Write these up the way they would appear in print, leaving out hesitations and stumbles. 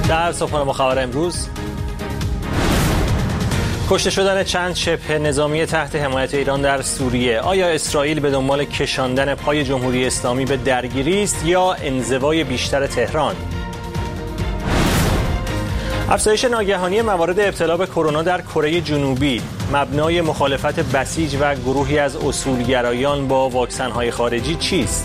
در صبحانه با خبر امروز، کشته شدن چند شبه نظامی تحت حمایت ایران در سوریه. آیا اسرائیل به دنبال کشاندن پای جمهوری اسلامی به درگیری است یا انزوای بیشتر تهران؟ افزایش ناگهانی موارد ابتلا به کرونا در کره جنوبی، مبنای مخالفت بسیج و گروهی از اصولگرایان با واکسن‌های خارجی چیست؟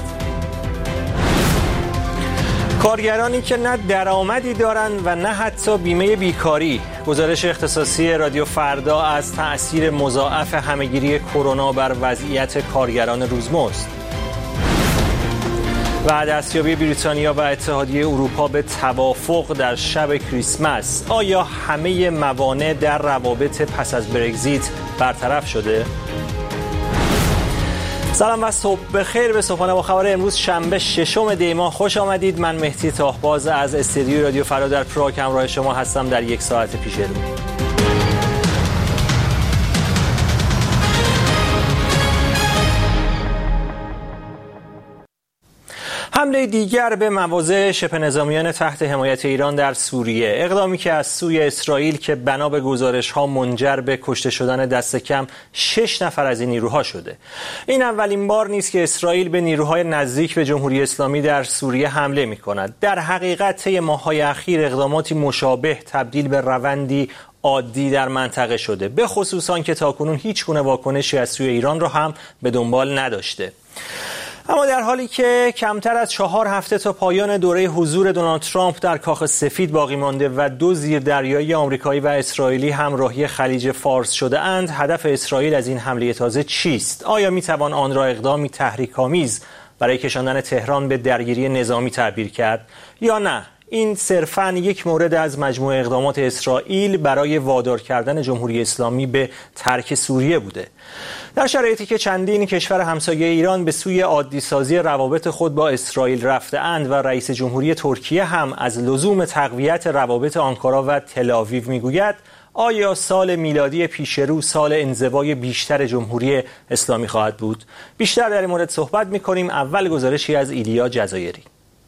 کارگرانی که نه درآمدی دارند و نه حتی بیمه بیکاری. گزارش اختصاصی رادیو فردا از تأثیر مضاعف همهگیری کرونا بر وضعیت کارگران روزمزد. و دستیابی بریتانیا و اتحادیه اروپا به توافق در شب کریسمس. آیا همه موانع در روابط پس از برگزیت برطرف شده؟ سلام و صبح بخیر. به صبحانه با خبر امروز شنبه 6 دی ماه خوش آمدید. من مهدی تاهباز از استودیوی رادیو فردا در پراگ همراه شما هستم در یک ساعت پیش رو. حمله دیگر به مواضع شبه نظامیان تحت حمایت ایران در سوریه، اقدامی که از سوی اسرائیل که بنا به گزارش‌ها منجر به کشته شدن دست کم 6 نفر از این نیروها شده. این اولین بار نیست که اسرائیل به نیروهای نزدیک به جمهوری اسلامی در سوریه حمله می‌کند. در حقیقت طی ماه‌های اخیر اقداماتی مشابه تبدیل به روندی عادی در منطقه شده، به خصوص آنکه تاکنون هیچ گونه واکنشی از سوی ایران را هم به دنبال نداشته. اما در حالی که کمتر از 4 هفته تا پایان دوره حضور دونالد ترامپ در کاخ سفید باقی مانده و 2 زیردریایی آمریکایی و اسرائیلی همراهی خلیج فارس شده اند، هدف اسرائیل از این حمله تازه چیست؟ آیا میتوان آن را اقدامی تحریک‌آمیز برای کشاندن تهران به درگیری نظامی تعبیر کرد یا نه؟ این صرفاً یک مورد از مجموعه اقدامات اسرائیل برای وادار کردن جمهوری اسلامی به ترک سوریه بوده. در شرایطی که چندین کشور همسایه ایران به سوی عادی‌سازی روابط خود با اسرائیل رفته‌اند و رئیس جمهوری ترکیه هم از لزوم تقویت روابط آنکارا و تل‌آویو میگوید، آیا سال میلادی پیش رو سال انزوای بیشتر جمهوری اسلامی خواهد بود؟ بیشتر در این مورد صحبت می‌کنیم. اول گزارشی از ایلیا جزایری.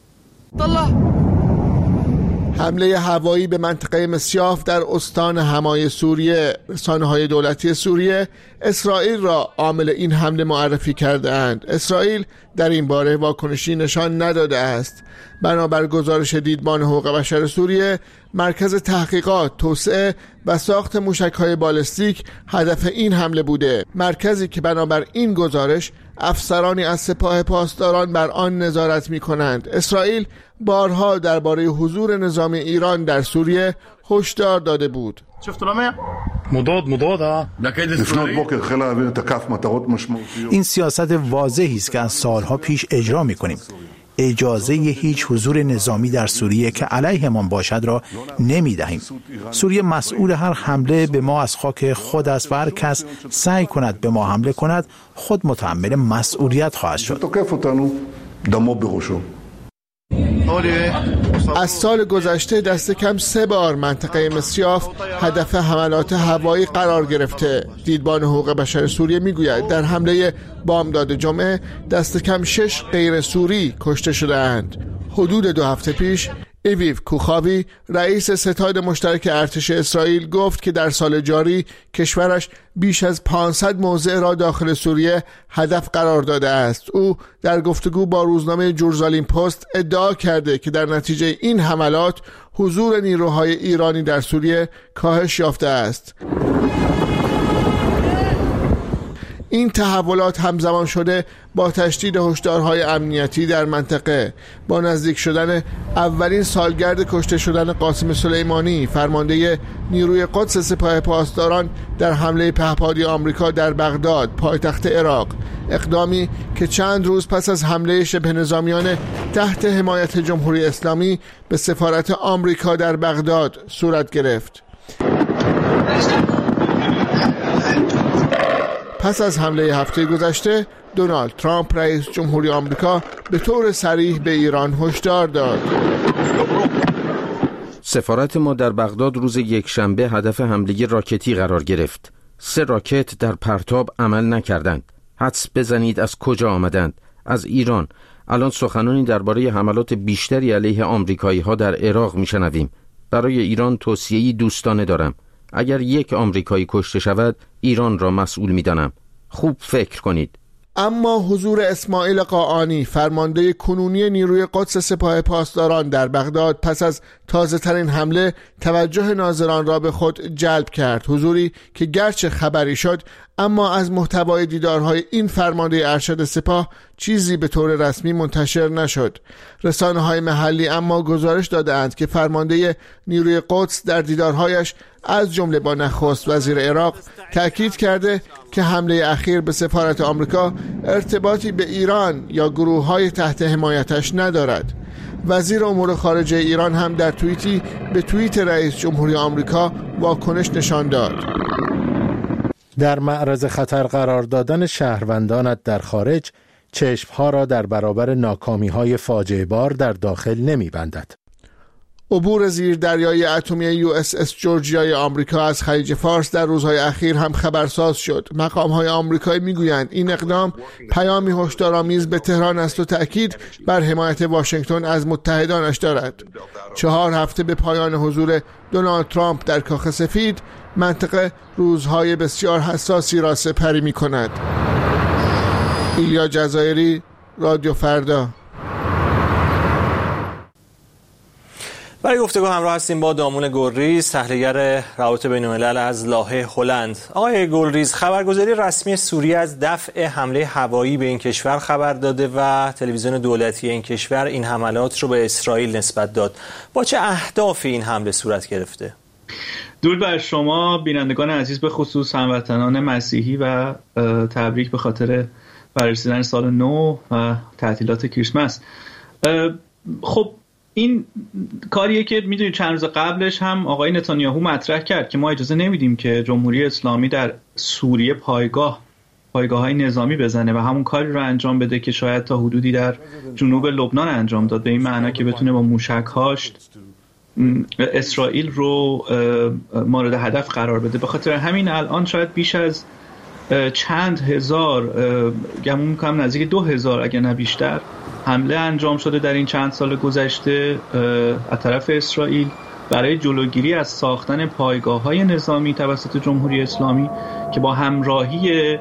حمله هوایی به منطقه مصیاف در استان حمای سوریه. رسانه‌های دولتی سوریه اسرائیل را عامل این حمله معرفی کرده اند. اسرائیل در این باره واکنشی نشان نداده است. بنابر گزارش دیدبان حقوق بشر سوریه، مرکز تحقیقات، توسعه و ساخت موشک‌های بالستیک هدف این حمله بوده. مرکزی که بنابر این گزارش افسرانی از سپاه پاسداران بر آن نظارت می‌کنند. اسرائیل بارها درباره حضور نظامی ایران در سوریه هشدار داده بود. این سیاست واضحی است که از سالها پیش اجرا می‌کنیم. اجازه هیچ حضور نظامی در سوریه که علیهمان باشد را نمی‌دهیم. سوریه مسئول هر حمله به ما از خاک خود است و هر کس سعی کند به ما حمله کند خود متحمل مسئولیت خواهد شد. از سال گذشته دست کم 3 بار منطقه مصیاف هدف حملات هوایی قرار گرفته. دیدبان حقوق بشر سوریه میگوید در حمله بامداد جمعه دست کم 6 غیر سوری کشته شده اند. حدود 2 هفته پیش ایویو کوخاوی رئیس ستاد مشترک ارتش اسرائیل گفت که در سال جاری کشورش بیش از 500 موضع را داخل سوریه هدف قرار داده است. او در گفتگو با روزنامه جورزالیم پست ادعا کرده که در نتیجه این حملات حضور نیروهای ایرانی در سوریه کاهش یافته است. این تحولات همزمان شده با تشدید هشدارهای امنیتی در منطقه. با نزدیک شدن اولین سالگرد کشته شدن قاسم سلیمانی، فرمانده نیروی قدس سپاه پاسداران، در حمله پهپادی آمریکا در بغداد، پایتخت عراق، اقدامی که چند روز پس از حمله شبه نظامیان تحت حمایت جمهوری اسلامی به سفارت آمریکا در بغداد صورت گرفت. پس از حمله هفته گذشته، دونالد ترامپ رئیس جمهوری آمریکا به طور صریح به ایران هشدار داد. سفارت ما در بغداد روز یکشنبه هدف حمله راکتی قرار گرفت. 3 راکت در پرتاب عمل نکردند. حدس بزنید از کجا آمدند؟ از ایران. الان سخنانی درباره حملات بیشتری علیه آمریکایی‌ها در عراق میشنویم. برای ایران توصیه‌ای دوستانه دارم. اگر یک آمریکایی کشته شود، ایران را مسئول می‌دانم. خوب فکر کنید. اما حضور اسماعیل قاآنی، فرمانده کنونی نیروی قدس سپاه پاسداران در بغداد، پس از تازه ترین حمله توجه ناظران را به خود جلب کرد. حضوری که گرچه خبری شد، اما از محتوای دیدارهای این فرمانده ارشد سپاه چیزی به طور رسمی منتشر نشد. رسانه‌های محلی اما گزارش دادند که فرمانده نیروی قدس در دیدارهایش از جمله با نخست وزیر عراق تأکید کرده که حمله اخیر به سفارت آمریکا ارتباطی به ایران یا گروه‌های تحت حمایتش ندارد. وزیر امور خارجه ایران هم در توییتی به توییت رئیس جمهوری آمریکا واکنش نشان داد. در معرض خطر قرار دادن شهروندانت در خارج، چشمها را در برابر ناکامی‌های فاجعه بار در داخل نمی‌بندد. عبور زیر دریای اتمی USS جورجیای آمریکا از خلیج فارس در روزهای اخیر هم خبرساز شد. مقام‌های آمریکایی میگویند این اقدام پیامی هشدارآمیز به تهران است و تأکید بر حمایت واشنگتن از متحدانش دارد. 4 هفته به پایان حضور دونالد ترامپ در کاخ سفید، منطقه روزهای بسیار حساسی را سپری می‌کند. ایلیا جزایری، رادیو فردا. برای گفتگو همراه هستیم با دامون گلریز، تحلیلگر روابط بین‌الملل از لاهه هلند. آقای گلریز، خبرگزاری رسمی سوریه از دفع حمله هوایی به این کشور خبر داده و تلویزیون دولتی این کشور این حملات رو به اسرائیل نسبت داد. با چه اهدافی این حمله صورت گرفته؟ درود بر شما بینندگان عزیز، به خصوص هموطنان مسیحی و تبریک به خاطر بررسیدن سال نو و تعطیلات کریسمس. خب این کاریه که میدونید چند روز قبلش هم آقای نتانیاهو مطرح کرد که ما اجازه نمیدیم که جمهوری اسلامی در سوریه پایگاه‌های نظامی بزنه و همون کاری رو انجام بده که شاید تا حدودی در جنوب لبنان انجام داد، به این معنا که بتونه با موشک‌هاش اسرائیل رو مورد هدف قرار بده. به خاطر همین الان شاید بیش از چند هزار، گمون میکنم نزدیک 2000 اگر نه بیشتر حمله انجام شده در این چند سال گذشته از طرف اسرائیل برای جلوگیری از ساختن پایگاه‌های نظامی توسط جمهوری اسلامی که با همراهی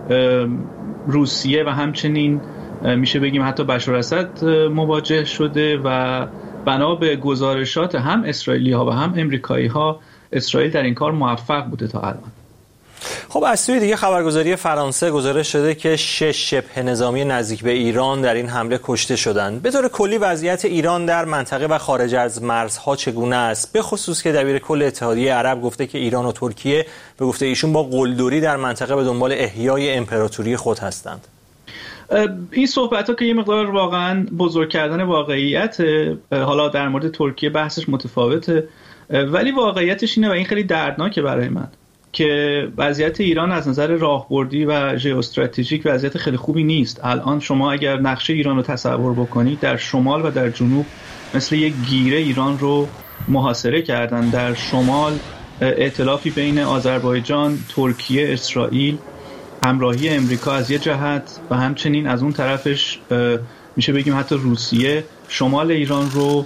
روسیه و همچنین میشه بگیم حتی بشار اسد مواجه شده و بنا به گزارشات هم اسرائیلی‌ها و هم امریکایی‌ها اسرائیل در این کار موفق بوده تا الان. خب از سوی دیگه خبرگزاری فرانسه گزارش شده که 6 شبه نظامی نزدیک به ایران در این حمله کشته شدند. به طور کلی وضعیت ایران در منطقه و خارج از مرزها چگونه است؟ به خصوص که دبیر کل اتحادیه عرب گفته که ایران و ترکیه به گفته ایشون با قلدری در منطقه به دنبال احیای امپراتوری خود هستند. این صحبت‌ها که یه مقدار واقعا بزرگ کردن واقعیت، حالا در مورد ترکیه بحثش متفاوته ولی واقعیتش اینه و این خیلی دردناکه برای من که وضعیت ایران از نظر راهبردی و ژئواستراتژیک وضعیت خیلی خوبی نیست. الان شما اگر نقشه ایران رو تصور بکنید، در شمال و در جنوب مثل یک گیره ایران رو محاصره کردن. در شمال ائتلافی بین آذربایجان، ترکیه، اسرائیل، همراهی امریکا از یه جهت و همچنین از اون طرفش میشه بگیم حتی روسیه شمال ایران رو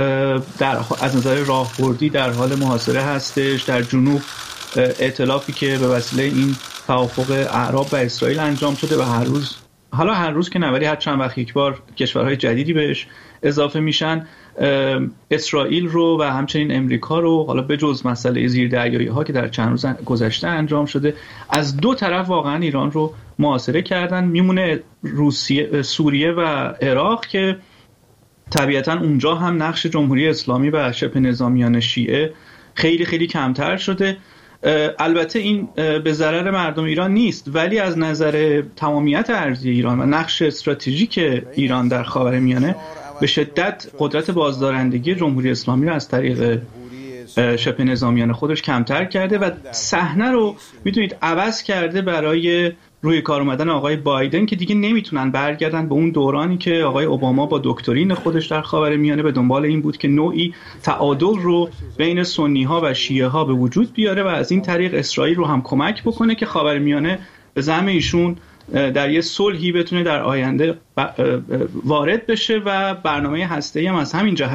از نظر راهبردی در حال محاصره هستش. در جنوب ائتلافی که به وسیله این توافق اعراب و اسرائیل انجام شده و هر روز که نه ولی هر چند وقت یک بار کشورهای جدیدی بهش اضافه میشن، اسرائیل رو و همچنین امریکا رو، حالا به جز مسئله زیردریایی ها که در چند روز گذشته انجام شده، از دو طرف واقعا ایران رو محاصره کردن. میمونه سوریه و عراق که طبیعتا اونجا هم نقش جمهوری اسلامی و شبه نظامیان شیعه خیلی خیلی کمتر شده. البته این به ضرر مردم ایران نیست، ولی از نظر تمامیت ارضی ایران و نقش استراتژیک ایران در خاورمیانه به شدت قدرت بازدارندگی جمهوری اسلامی رو از طریق شبه نظامیان خودش کمتر کرده و صحنه رو میتونید عوض کرده برای روی کار اومدن آقای بایدن که دیگه نمیتونن برگردن به اون دورانی که آقای اوباما با دکترین خودش در خاورمیانه به دنبال این بود که نوعی تعادل رو بین سنی ها و شیعه ها به وجود بیاره و از این طریق اسرائیل رو هم کمک بکنه که خاورمیانه به زعم ایشون در یه صلحی بتونه در آینده وارد بشه و برنامه هسته‌ای هم از همین جهت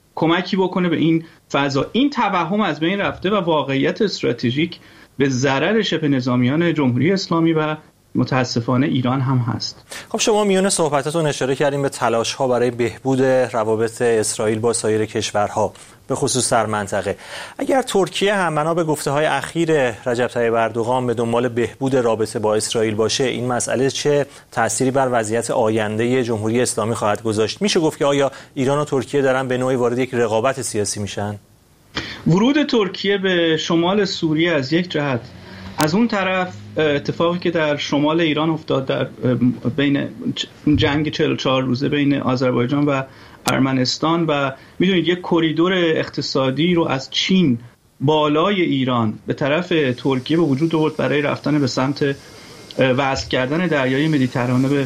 کمکی بکنه به این فضا. این توهم از بین رفته و واقعیت استراتژیک به ضرر شبه نظامیان جمهوری اسلامی و متاسفانه ایران هم هست. خب شما میون صحبتاتون اشاره کردیم به تلاش‌ها برای بهبود روابط اسرائیل با سایر کشورها به خصوص در منطقه. اگر ترکیه هم بنا به گفته‌های اخیر رجب طیب اردوغان به دنبال بهبود رابطه با اسرائیل باشه، این مسئله چه تأثیری بر وضعیت آینده جمهوری اسلامی خواهد گذاشت؟ میشه گفت که آیا ایران و ترکیه دارن به نوعی وارد یک رقابت سیاسی میشن؟ ورود ترکیه به شمال سوریه از یک جهت، از اون طرف اتفاقی که در شمال ایران افتاد در بین جنگ 44 روزه بین آذربایجان و ارمنستان و میدونید یک کریدور اقتصادی رو از چین بالای ایران به طرف ترکیه به وجود آورد برای رفتن به سمت وصل کردن دریای مدیترانه به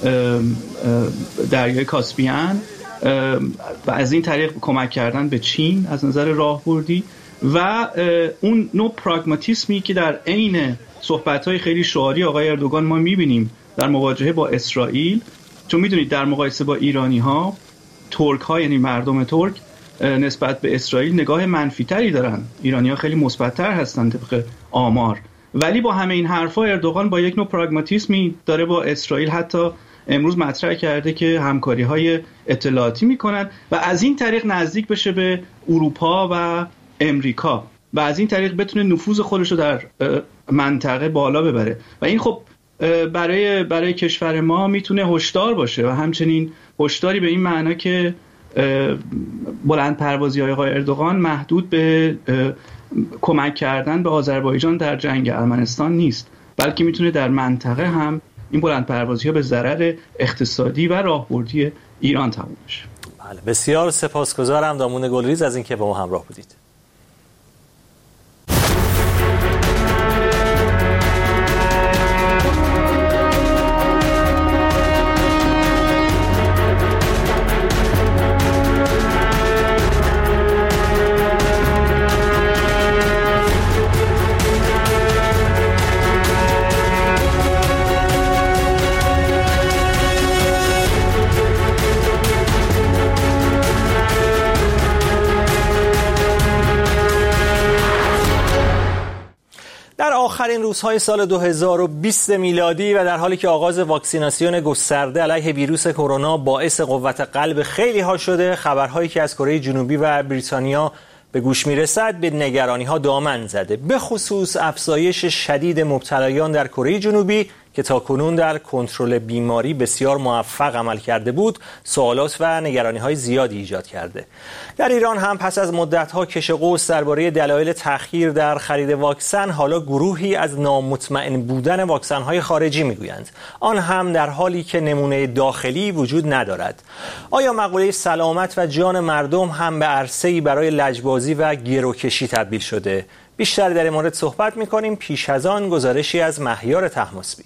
دریای کاسپیان و از این طریق کمک کردن به چین از نظر راهبردی و اون نوع پراگماتیسمی که در عین صحبت‌های خیلی شعاری آقای اردوغان ما می‌بینیم در مواجهه با اسرائیل، چون می‌دونید در مقایسه با ایرانی‌ها، ترک‌ها یعنی مردم ترک نسبت به اسرائیل نگاه منفی‌تری دارن. ایرانی‌ها خیلی مثبت‌تر هستن طبق آمار. ولی با همه این حرفا اردوغان با یک نوع پراگماتیسمی داره با اسرائیل حتی امروز مطرح کرده که همکاری‌های اطلاعاتی می‌کنن و از این طریق نزدیک بشه به اروپا و امریکا و از این طریق بتونه نفوذ خودش رو در منطقه بالا ببره و این خب برای کشور ما میتونه هشدار باشه و همچنین هشداری به این معنا که بلند پروازی‌های آقای اردوغان محدود به کمک کردن به آذربایجان در جنگ ارمنستان نیست، بلکه میتونه در منطقه هم این بلند پروازی‌ها به ضرر اقتصادی و راهبردی ایران تموم بشه. بله، بسیار سپاسگزارم دامون گلریز از اینکه با ما همراه بودید. در آخرین روزهای سال 2020 میلادی و در حالی که آغاز واکسیناسیون گسترده علیه ویروس کرونا باعث قوت قلب خیلی ها شده، خبرهایی که از کره جنوبی و بریتانیا به گوش میرسد به نگرانی ها دامن زده، به خصوص افزایش شدید مبتلایان در کره جنوبی که تاکنون در کنترل بیماری بسیار موفق عمل کرده بود، سوالات و نگرانی‌های زیادی ایجاد کرده. در ایران هم پس از مدت‌ها کش و قوس درباره دلایل تأخیر در خرید واکسن، حالا گروهی از نامطمئن بودن واکسن‌های خارجی می‌گویند، آن هم در حالی که نمونه داخلی وجود ندارد. آیا مقوله سلامت و جان مردم هم به عرصه‌ای برای لجبازی و گروکشی تبدیل شده؟ بیشتر در این مورد صحبت می‌کنیم. پیش از آن گزارشی از مهیار طهماسبی.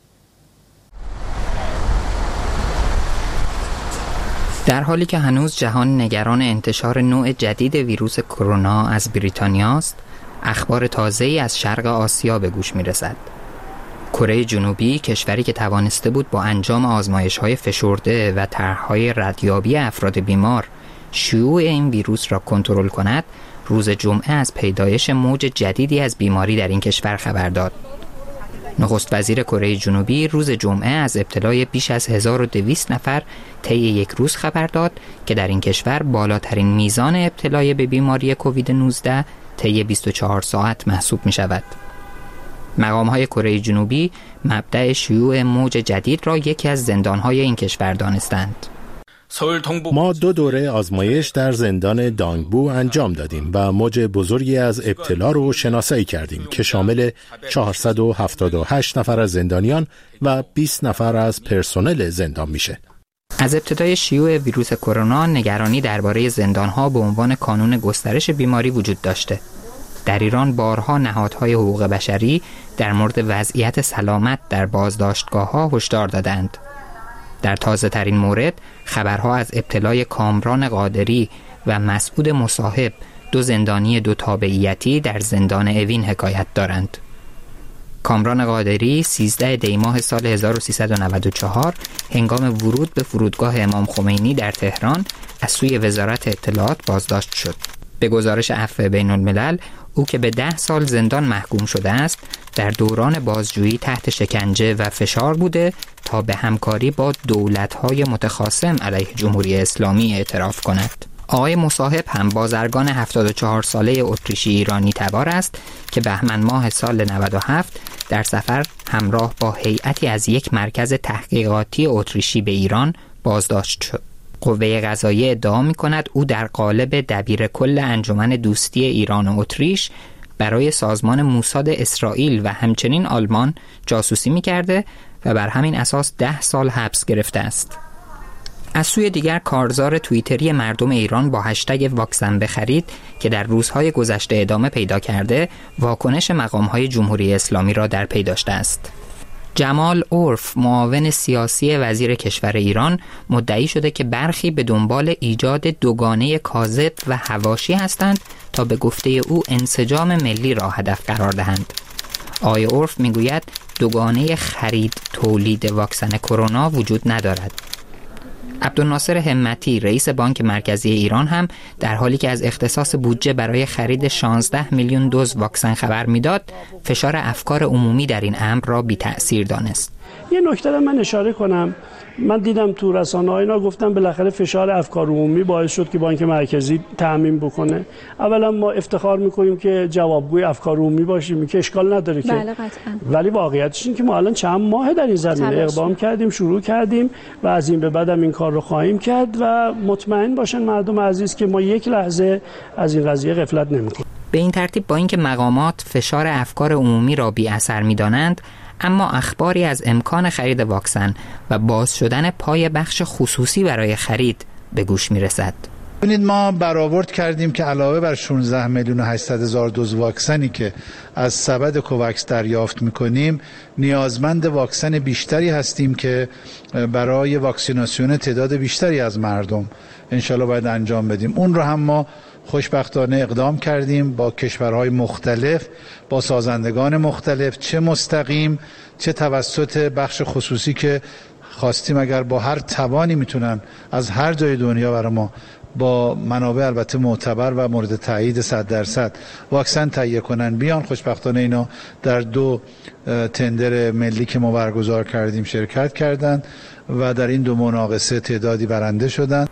در حالی که هنوز جهان نگران انتشار نوع جدید ویروس کرونا از بریتانیا است، اخبار تازه‌ای از شرق آسیا به گوش می‌رسد. کره جنوبی، کشوری که توانسته بود با انجام آزمایش‌های فشرده و طرح‌های ردیابی افراد بیمار شیوع این ویروس را کنترل کند، روز جمعه از پیدایش موج جدیدی از بیماری در این کشور خبر داد. نخست وزیر کره جنوبی روز جمعه از ابتلای بیش از 1200 نفر طی یک روز خبر داد که در این کشور بالاترین میزان ابتلای به بیماری کووید 19 طی 24 ساعت محسوب می شود. مقام‌های کره جنوبی مبدأ شیوع موج جدید را یکی از زندان‌های این کشور دانستند. ما 2 دوره آزمایش در زندان دانگبو انجام دادیم و موج بزرگی از ابتلا رو شناسایی کردیم که شامل 478 نفر از زندانیان و 20 نفر از پرسنل زندان میشه. از ابتدای شیوع ویروس کرونا نگرانی درباره زندان‌ها به عنوان کانون گسترش بیماری وجود داشته. در ایران بارها نهادهای حقوق بشری در مورد وضعیت سلامت در بازداشتگاه‌ها هشدار دادند. در تازه ترین مورد خبرها از ابتلای کامران قادری و مسعود مصاحب، 2 زندانی 2 تابعیتی در زندان اوین حکایت دارند. کامران قادری 13 دی ماه سال 1394 هنگام ورود به فرودگاه امام خمینی در تهران از سوی وزارت اطلاعات بازداشت شد. به گزارش عفو بین الملل او که به 10 سال زندان محکوم شده است در دوران بازجویی تحت شکنجه و فشار بوده تا به همکاری با دولت‌های متخاصم علیه جمهوری اسلامی اعتراف کند. آقای مصاحب هم بازرگان 74 ساله اتریشی ایرانی تبار است که بهمن ماه سال 97 در سفر همراه با هیئتی از یک مرکز تحقیقاتی اتریشی به ایران بازداشت شد. قوه قضاییه ادعا می‌کند او در قالب دبیر کل انجمن دوستی ایران و اتریش برای سازمان موساد اسرائیل و همچنین آلمان جاسوسی می‌کرده و بر همین اساس 10 سال حبس گرفته است. از سوی دیگر کارزار توییتری مردم ایران با هشتگ واکسن بخرید که در روزهای گذشته ادامه پیدا کرده واکنش مقام‌های جمهوری اسلامی را در پی داشته است. جمال عرف معاون سیاسی وزیر کشور ایران مدعی شده که برخی به دنبال ایجاد دوگانه کاذب و حواشی هستند تا به گفته او انسجام ملی را هدف قرار دهند. آقای عرف میگوید دوگانه خرید تولید واکسن کرونا وجود ندارد. عبدالناصر همتی رئیس بانک مرکزی ایران هم در حالی که از اختصاص بودجه برای خرید 16 میلیون دوز واکسن خبر میداد، فشار افکار عمومی در این امر را بی تأثیر دانست. یه نکته را من اشاره کنم، من دیدم تو رسانه‌ها اینا گفتن بالاخره فشار افکار عمومی باعث شد که بانک مرکزی تعمیم بکنه. اولا ما افتخار می‌کنیم که جوابگوی افکار عمومی باشیم که اشکال نداره که بله قطعاً. ولی واقعیتش این که ما الان چند ماه در این زمینه اقدام کردیم، شروع کردیم و از این به بعدم این کار رو خواهیم کرد و مطمئن باشن مردم عزیز که ما یک لحظه از این قضیه غفلت نمی‌کنیم. به این ترتیب با اینکه مقامات فشار افکار عمومی را بی اثر می‌دانند، اما اخباری از امکان خرید واکسن و باز شدن پای بخش خصوصی برای خرید به گوش میرسد. ببینید ما برآورد کردیم که علاوه بر 16 میلیون و 800 هزار دوز واکسنی که از سبد کوواکس دریافت میکنیم، نیازمند واکسن بیشتری هستیم که برای واکسیناسیون تعداد بیشتری از مردم انشالله باید انجام بدیم. اون رو هم ما خوشبختانه اقدام کردیم با کشورهای مختلف، با سازندگان مختلف، چه مستقیم چه توسط بخش خصوصی که خواستیم اگر با هر توانی میتونن از هر جای دنیا برای ما با منابع البته معتبر و مورد تایید 100% واکسن تهیه کنن بیان. خوشبختانه اینا در 2 تندر ملی که ما برگزار کردیم شرکت کردند و در این 2 مناقصه تعدادی برنده شدند.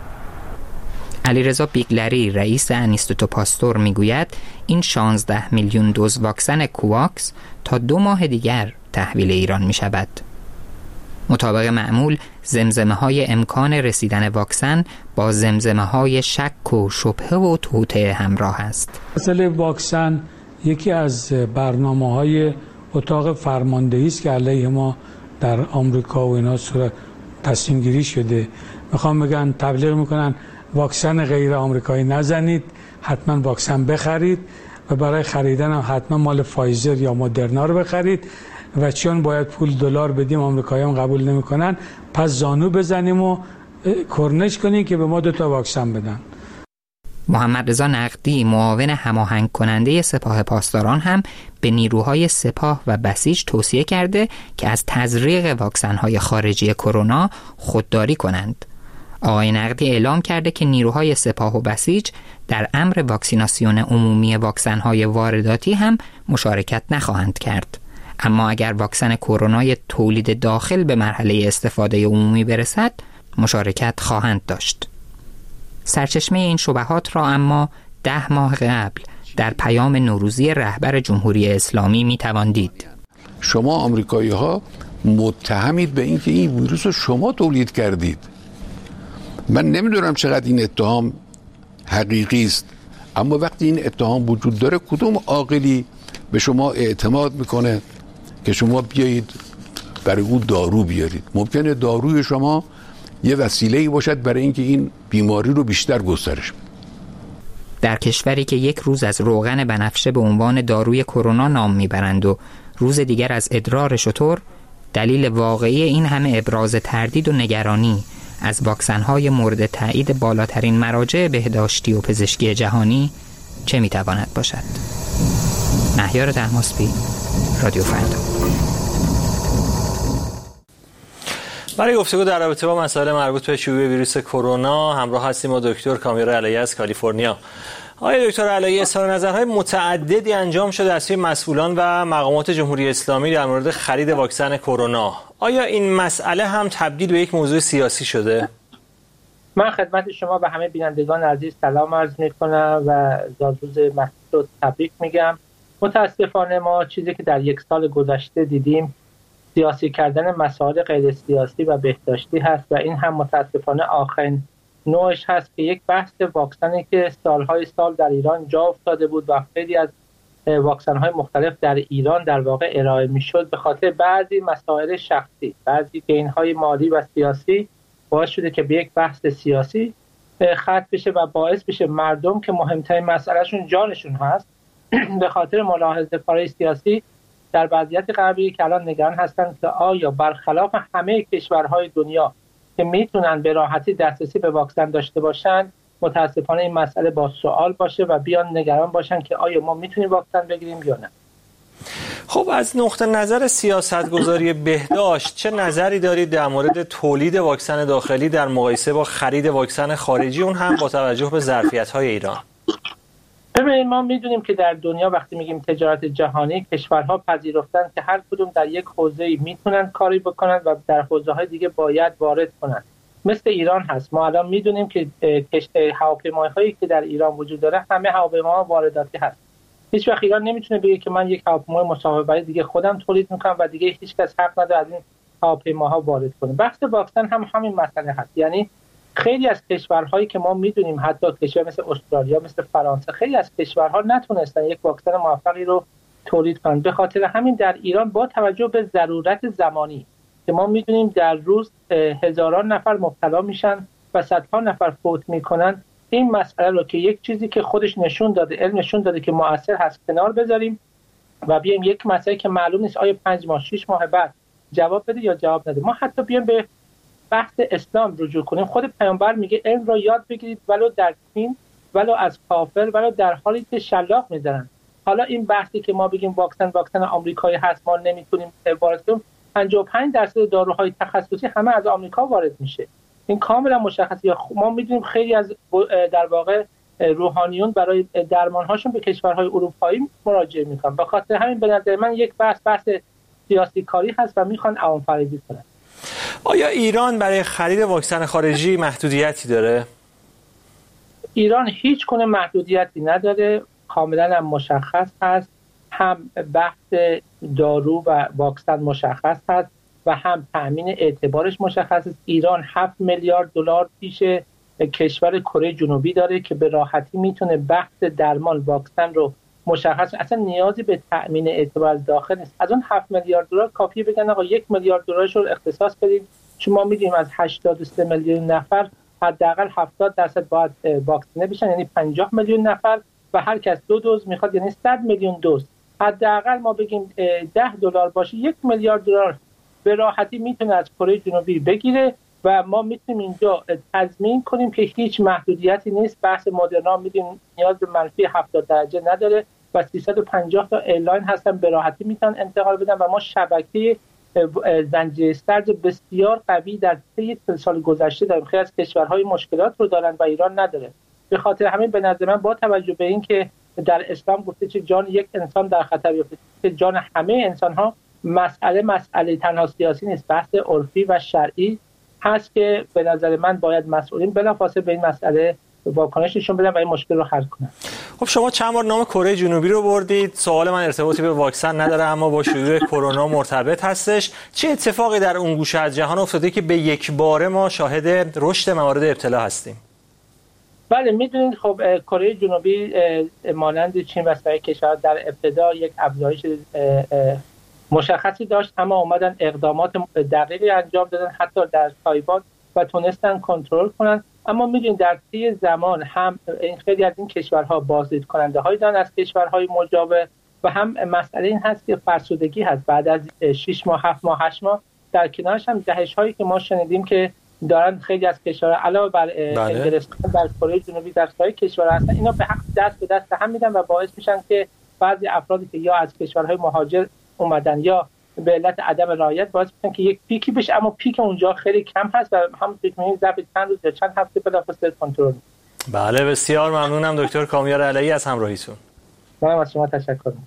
علیرضا بیگلری رئیس انیستوتو پاستور میگوید این 16 میلیون دوز واکسن کوواکس تا 2 ماه دیگر تحویل ایران می شود. مطابق معمول زمزمه‌های امکان رسیدن واکسن با زمزمه‌های شک و شبهه و توطئه همراه است. مسئله واکسن یکی از برنامه‌های اتاق فرماندهی است که علیه ما در آمریکا و اینا صورت تصمیم گیری شده. میخوام بگن تبلیغ میکنن واکسن غیر آمریکایی نزنید، حتما واکسن بخرید و برای خریدن هم حتما مال فایزر یا مدرنا رو بخرید و چون باید پول دلار بدیم آمریکایی‌ها قبول نمی‌کنن، پس زانو بزنیم و کرنش کنیم که به ما 2 تا واکسن بدن. محمد رضا نقدی معاون هماهنگ کننده سپاه پاسداران هم به نیروهای سپاه و بسیج توصیه کرده که از تزریق واکسن‌های خارجی کرونا خودداری کنند. آقای نقدی اعلام کرده که نیروهای سپاه و بسیج در امر واکسیناسیون عمومی واکسن‌های وارداتی هم مشارکت نخواهند کرد. اما اگر واکسن کرونای تولید داخل به مرحله استفاده عمومی برسد، مشارکت خواهند داشت. سرچشمه این شبهات را اما 10 ماه قبل در پیام نوروزی رهبر جمهوری اسلامی میتوان دید. شما آمریکایی‌ها متهمید به اینکه این ویروس رو شما تولید کردید. من نمیدونم چقدر این اتهام حقیقی است، اما وقتی این اتهام وجود داره کدوم عاقلی به شما اعتماد میکنه که شما بیایید برای او دارو بیارید؟ ممکنه داروی شما یه وسیله‌ای باشد برای اینکه این بیماری رو بیشتر گسترش بده. در کشوری که یک روز از روغن بنفشه به عنوان داروی کرونا نام میبرند و روز دیگر از ادرار شتر، دلیل واقعی این همه ابراز تردید و نگرانی از واکسن‌های مورد تایید بالاترین مراجع بهداشتی و پزشکی جهانی چه میتواند باشد؟ مهیار طهماسبی، رادیو فردا. برای گفتگو در رابطه با مسائل مربوط به شیوع ویروس کرونا همراه هستیم با دکتر کامیار علایی از کالیفرنیا. آقای دکتر علایی، اظهار نظرهای متعددی انجام شده از سوی مسئولان و مقامات جمهوری اسلامی در مورد خرید واکسن کرونا. آیا این مسئله هم تبدیل به یک موضوع سیاسی شده؟ من خدمت شما و همه بینندگان عزیز سلام عرض می‌کنم و زادروز مهدی رو تبریک میگم. متاسفانه ما چیزی که در یک سال گذشته دیدیم سیاسی کردن مسائل غیر سیاسی و بهداشتی هست و این هم متاسفانه آخرین نوعش هست که یک بحث واکسنی که سالهای سال در ایران جا افتاده بود و خیلی از واکسن‌های مختلف در ایران در واقع ارائه می‌شد به خاطر بعضی مسائل شخصی، بعضی گین‌های مالی و سیاسی باعث شده که به یک بحث سیاسی ختم بشه و باعث بشه مردم که مهمترین مسئلهشون جانشون هست به خاطر ملاحظه‌کاری سیاسی در وضعیت قبلی که الان نگران هستن که آیا برخلاف همه کشورهای دنیا که میتونن به راحتی دسترسی به واکسن داشته باشن، متاسفانه این مسئله با سوال باشه و بیان نگران باشن که آیا ما میتونیم واکسن بگیریم یا نه. خب از نقطه نظر سیاستگذاری بهداشت چه نظری دارید در مورد تولید واکسن داخلی در مقایسه با خرید واکسن خارجی، اون هم با توجه به ظرفیت‌های ایران؟ ببینید ما میدونیم که در دنیا وقتی میگیم تجارت جهانی کشورها پذیرفتن که هر کدوم در یک حوزه‌ای میتونن کاری بکنن و در حوزه‌های دیگه باید وارد کنن. مثل ایران هست. ما الان میدونیم که هواپیماهایی که در ایران وجود داره همه هواپیماها وارداتی هست. هیچ وقت ایران نمیتونه بگه که من یک هواپیمای مسافربری دیگه خودم تولید میکنم و دیگه هیچ کس حق نداره از این هواپیماها وارد کنه. بحث واکسن هم همین مسئله هست. یعنی خیلی از کشورهایی که ما میدونیم حتی کشور مثل استرالیا، مثل فرانسه، خیلی از کشورها نتونستن یک واکسن موفقی رو تولید کنن. به خاطر همین در ایران با توجه به ضرورت زمانی که ما میدونیم در روز هزاران نفر مبتلا میشن و صدها نفر فوت میکنن، این مسئله رو که یک چیزی که خودش نشون داده، علم نشون داده که مؤثر هست کنار بذاریم و بیایم یک مسئله که معلوم نیست آیا 5 ماه 6 ماه بعد جواب بده یا جواب نده. ما حتی بیایم به بحث اسلام رجوع کنیم. خود پیامبر میگه علم را یاد بگیرید ولو در چین، ولو از کافر، ولو در حالی که شلاق میزنن. حالا این بحثی که ما بگیم واکسن آمریکایی هست ما نمیتونیم وارد کنیم، 55% داروهای تخصصی همه از آمریکا وارد میشه. این کاملا مشخصه. ما میدونیم خیلی از در واقع روحانیون برای درمانهاشون به کشورهای اروپایی مراجعه میکنن. به خاطر همین به نظر من یک بحث سیاسی کاری هست و میخوان عوام فریبی کنن. آیا ایران برای خرید واکسن خارجی محدودیتی داره؟ ایران هیچ گونه محدودیتی نداره، کاملا هم مشخص هست. هم بحث دارو و واکسن مشخص هست و هم تأمین اعتبارش مشخص است. ایران 7 میلیارد دلار پیش کشور کره جنوبی داره که به راحتی میتونه بحث درمان واکسن رو مشخص، اصلا نیازی به تأمین اعتبار داخل نیست. از اون 7 میلیارد دلار کافیه بگن آقا 1 میلیارد دلارش رو اختصاص بدید، چون ما میدونیم از 83 میلیون نفر حداقل 70% باید واکسینه بشن، یعنی 50 میلیون نفر و هر کس 2 دوز میخواد، یعنی 100 میلیون دوز. حداقل ما بگیم $10 باشه، 1 میلیارد دلار به راحتی میتونه از کره جنوبی بگیره و ما میتونیم اینجا تضمین کنیم که هیچ محدودیتی نیست. بحث مدرنا میدونیم نیاز به منفی 70 درجه نداره و 350 تا ایرلاین هستن به راحتی میتونن انتقال بدن و ما شبکه زنجیره سرج بسیار قوی در طی سال گذشته داریم. خیلی از کشورهای مشکلات رو دارن و ایران نداره. به خاطر همین به نظر من با توجه به این که در اسلام گفته که جان یک انسان در خطر بیفته، که جان همه انسان ها مسئله تنها سیاسی نیست، بحث عرفی و شرعی هست که به نظر من باید مسئولین بلافاصله به این مسئله واکنش نشون بدن و این مشکل رو حل کنن. خب شما چند بار نام کره جنوبی رو بردید. سوال من ارتباطی به واکسن نداره اما با شیوع کرونا مرتبط هستش. چه اتفاقی در اون گوشه از جهان افتاده که به یک باره ما شاهد رشد موارد ابتلا هستیم؟ بله میدونید خب کره جنوبی مانند چین و سایر کشورها در ابتدا یک افزایش مشخصی داشت، اما اومدن اقدامات دقیقی انجام دادن حتی در تایوان و تونستن کنترل کنن. اما میدونید در طی زمان هم خیلی از این کشورها بازدید کننده های دارن از کشورهای مجاور و هم مسئله این هست که فرسودگی هست بعد از 6 ماه 7 ماه 8 ماه. در کنارش هم جهش هایی که ما شنیدیم که دارن خیلی از کشورها علاوه بر انگلستان در کره جنوبی در سایر کشورها هستن، اینا به حق دست به دست هم میدن و باعث میشن که بعضی افرادی که یا از کشورهای مهاجر اومدن یا به علت عدم رعایت باعث میشن که یک پیکی بشه، اما پیک اونجا خیلی کم هست و همونطور که می‌بینید ظرف چند روز یا چند هفته بلافاصله کنترل. بله بسیار ممنونم دکتر کامیار علایی از همراهیتون. من از شما تشکر می‌کنم.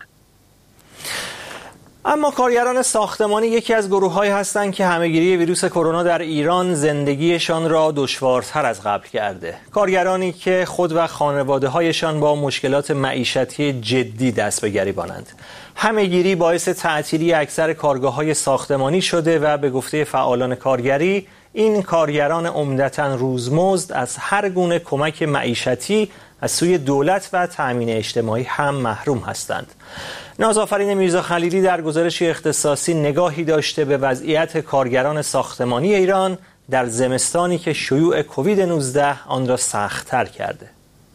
اما کارگران ساختمانی یکی از گروه‌هایی هستند که همه‌گیری ویروس کرونا در ایران زندگیشان را دشوارتر از قبل کرده. کارگرانی که خود و خانواده‌هایشان با مشکلات معیشتی جدی دست به گریبانند. همه‌گیری باعث تعطیلی اکثر کارگاه‌های ساختمانی شده و به گفته فعالان کارگری این کارگران عمدتاً روزمزد از هر گونه کمک معیشتی از سوی دولت و تأمین اجتماعی هم محروم هستند. نازآفرین میرزا خلیلی در گزارشی اختصاصی نگاهی داشته به وضعیت کارگران ساختمانی ایران در زمستانی که شیوع کووید 19 آن را سخت‌تر کرده.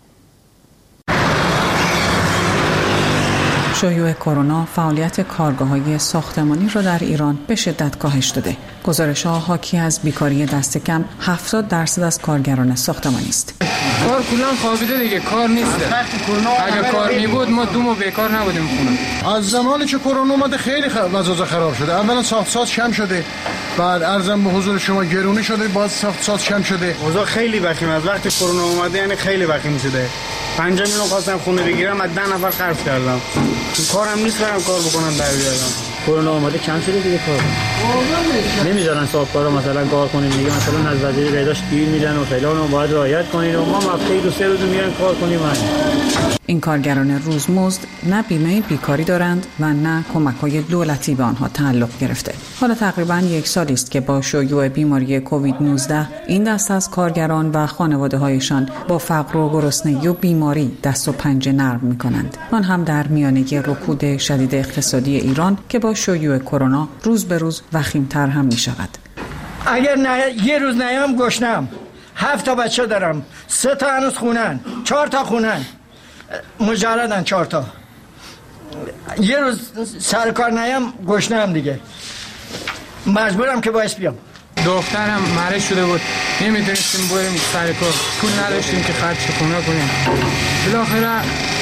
شیوع کرونا فعالیت کارگاه‌های ساختمانی را در ایران به شدت کاهش داده. گزارش‌ها حاکی از بیکاری دست کم 70% از کارگران ساختمانی است. کار کلا خوابیده دیگه، کار نیست. اگه کار می‌بود ما 2 ماه بیکار نبودیم خونه. از زمانی که کرونا اومده خیلی وضع خراب شده. اولا ساخت ساز کم شده. بعد ارزم به حضور شما گرونی شده، باز ساخت ساز کم شده. اوضاع خیلی وخیم از وقتی کرونا اومده، یعنی خیلی وخیم شده. 5 میلیون خواستم خونه بگیرم، از 10 نفر قرض کردم. کارم نیست برام کار بکنم در بیارم. کرونا اومده کم شده دیگه کار. نمیذارن صاحبکارا مثلا کار کنیم دیگه، مثلا از وزیر بهداشت گیر میدن و فلان و باید رعایت کنین و ما هفته 2-3 روز میرن کار کنیم. این کارگران روزمزد نه بیمه بیکاری دارند و نه کمک‌های دولتی به آنها تعلق گرفته. حالا تقریباً 1 سالی است که با شیوع بیماری کووید 19 این دست از کارگران و خانواده‌هایشان با فقر و گرسنگی و بیماری دست و پنجه نرم می‌کنند. آن هم در میانه رکود شدید اقتصادی ایران که با شیوع کرونا روز به روز وخیم‌تر هم می‌شود. اگر یه روز نیام گشنم، 7 تا بچه دارم، 3 تا هنوز خونن، 4 تا خونن، مجردن 4 تا. یه روز سر کار نیام گشنم دیگه، مجبورم که باعث بیام. دخترم مریض شده بود، نمیتونستیم بریم سر کار، پول نداشتیم که خرج خونه کنیم. بالاخره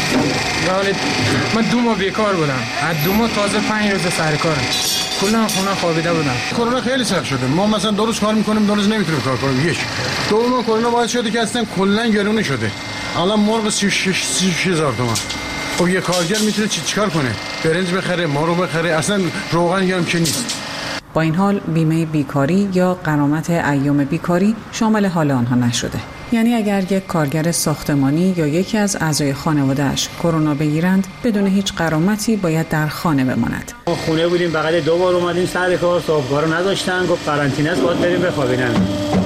من 2 ماه بیکار بودم، از 2 ماه تازه 5 روز سر کارم، کلا خونه خوابیده بودم. کرونا خیلی سخت شده. ما مثلا 2 روز کار میکنیم، 2 روز نمیتونیم کار کنیم. یک دوم کرونا باعث شده که اصلا کلا گرونی شده. الان مرغ 36,000 تومان. خب یه کارگر میتونه چیکار کنه؟ برنج بخره، مارو بخره، اصلا روغن هم که نیست. با این حال بیمه بیکاری یا غرامت ایام بیکاری شامل حال آنها نشده. یعنی اگر یک کارگر ساختمانی یا یکی از اعضای خانواده‌اش کرونا بگیرند بدون هیچ غرامتی باید در خانه بماند. ما خونه بودیم، بغل 2 بار اومدیم سر کار، صاحبکارا نذاشتن، گفت قرنطینه است باید بریم بخوابیم. اگه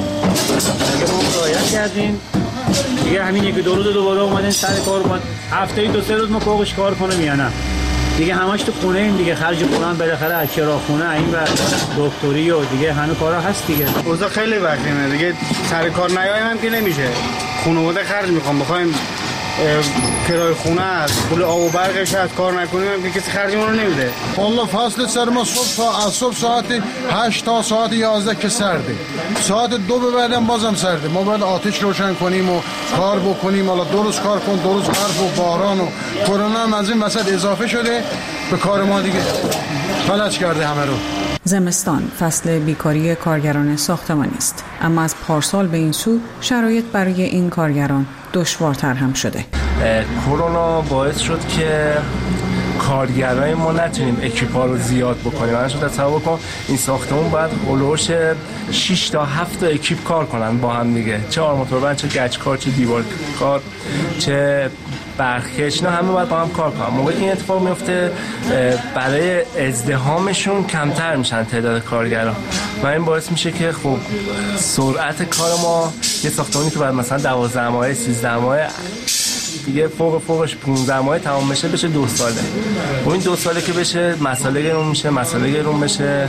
ما رعایت کردیم دیگه همین 1-2 روز دوباره اومدیم سر کار، اومد هفته 2-3 روز ما فوقش کار کنیم یا نه. دیگه همش تو خونه ایم دیگه، خرج خونه بالاخره از کراخونه این و دکتری و دیگه همه کارا هست دیگه. اوضاع خیلی وخیمه دیگه، سر کار نیایم هم که نمیشه. خانواده خرج میخوام، بخوایم کرای خونه است، پول آب و برقش از کار نکنیم که کسی خرجمون رو نمیده. والله فصل سرما صبح ساعت 8 تا ساعت 11 که سرده، ساعت 2 به بعدم بازم سرده. ما باید آتش روشن کنیم و کار بکنیم. حالا 2 روز کار کن، 2 روز برف و باران و کرونا هم از این وسط اضافه شده به کار ما دیگه، فلج کرده همه رو. زمستان فصل بیکاری کارگران ساختمانی است، اما از پارسال به این سو شرایط برای این کارگران دشوارتر هم شده. کرونا باعث شد که کارگرای ما نتونیم اکیپا رو زیاد بکنیم. من شده تصور کن این ساختمون باید هولوش 6 تا 7 تا اکیپ کار کنن با هم دیگه، چه آرماتوربند، چه گچکار، چه دیوار کار، چه برخکش، نه همه باید با هم کار کنن. موقعی این اتفاق میفته برای ازدحامشون کمتر میشن تعداد کارگران و این باعث میشه که خب سرعت کار ما، یه ساختمانی که بعد مثلا 12 ماه 13 ماه دیگه فوقش 15 ماه تمام بشه 2 ساله. و این 2 ساله که بشه مسئله گرون بشه،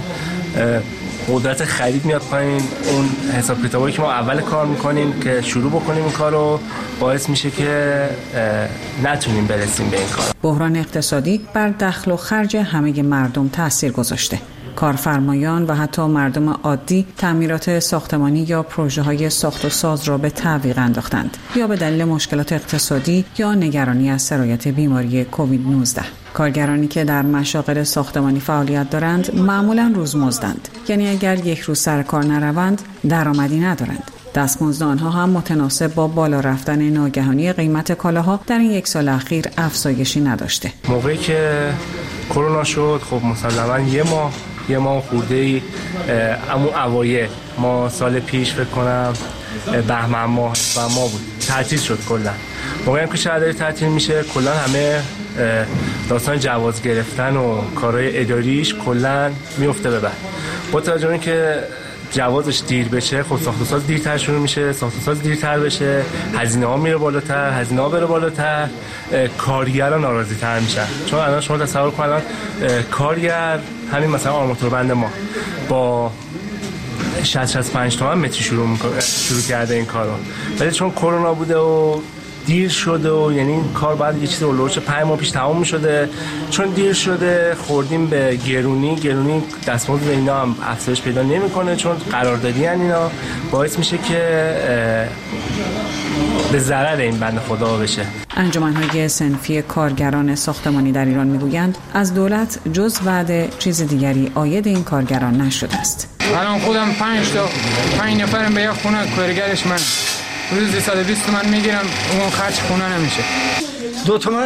قدرت خرید میاد پایین. اون حساب کتابایی که ما اول کار میکنیم که شروع بکنیم این کارو باعث میشه که نتونیم برسیم به این کار. بحران اقتصادی بر دخل و خرج همه مردم تأثیر گذاشته. کارفرمایان و حتی مردم عادی تعمیرات ساختمانی یا پروژه‌های ساخت و ساز را به تعویق انداختند یا به دلیل مشکلات اقتصادی یا نگرانی از سرایت بیماری کووید 19. کارگرانی که در مشاغل ساختمانی فعالیت دارند معمولاً روزمزدند، یعنی اگر یک روز سر کار نروند درآمدی ندارند. دستمزد آنها هم متناسب با بالا رفتن ناگهانی قیمت کالاها در این یک سال اخیر افزایشی نداشته. موقعی که کرونا شد خب مسلماً یه ماه خورده‌ای اما اوایل ما سال پیش فکر کنم بهمن ماه بود تعطیل شد کلا. موقعی که شهرداری تعطیل میشه کلا همه داستان جواز گرفتن و کارهای اداریش کلا میفته به بعد. با توجه به اینکه جوازش دیر بشه خب ساخت و ساز دیرتر شروع میشه، ساخت و ساز دیرتر بشه، هزینه ها میره بالاتر، هزینه ها بره بالاتر، کارگران ناراضی تر میشن. چون الان شما تصور کن الان کارگر همین مثلا آرماتور بند ما با 65 تومن متری شروع کرده این کارو، ولی چون کرونا بوده و دیر شده و یعنی این کار بعد یه چیزی اولوش 5 ماه پیش تمام می‌شده، چون دیر شده خوردیم به گرونی دستمزد اینا هم افزایش پیدا نمی‌کنه، چون قراردادی ان اینا باعث میشه که به ضرر این بنده خدا بشه. انجمن‌های صنفی کارگران ساختمانی در ایران میگویند از دولت جز وعده چیز دیگری عاید این کارگران نشده است. الان خودم 5 نفرم به یک خونه کارگرش من روزی 120 تومن میگیرم، اون خرج خونه نمیشه. 2 تومن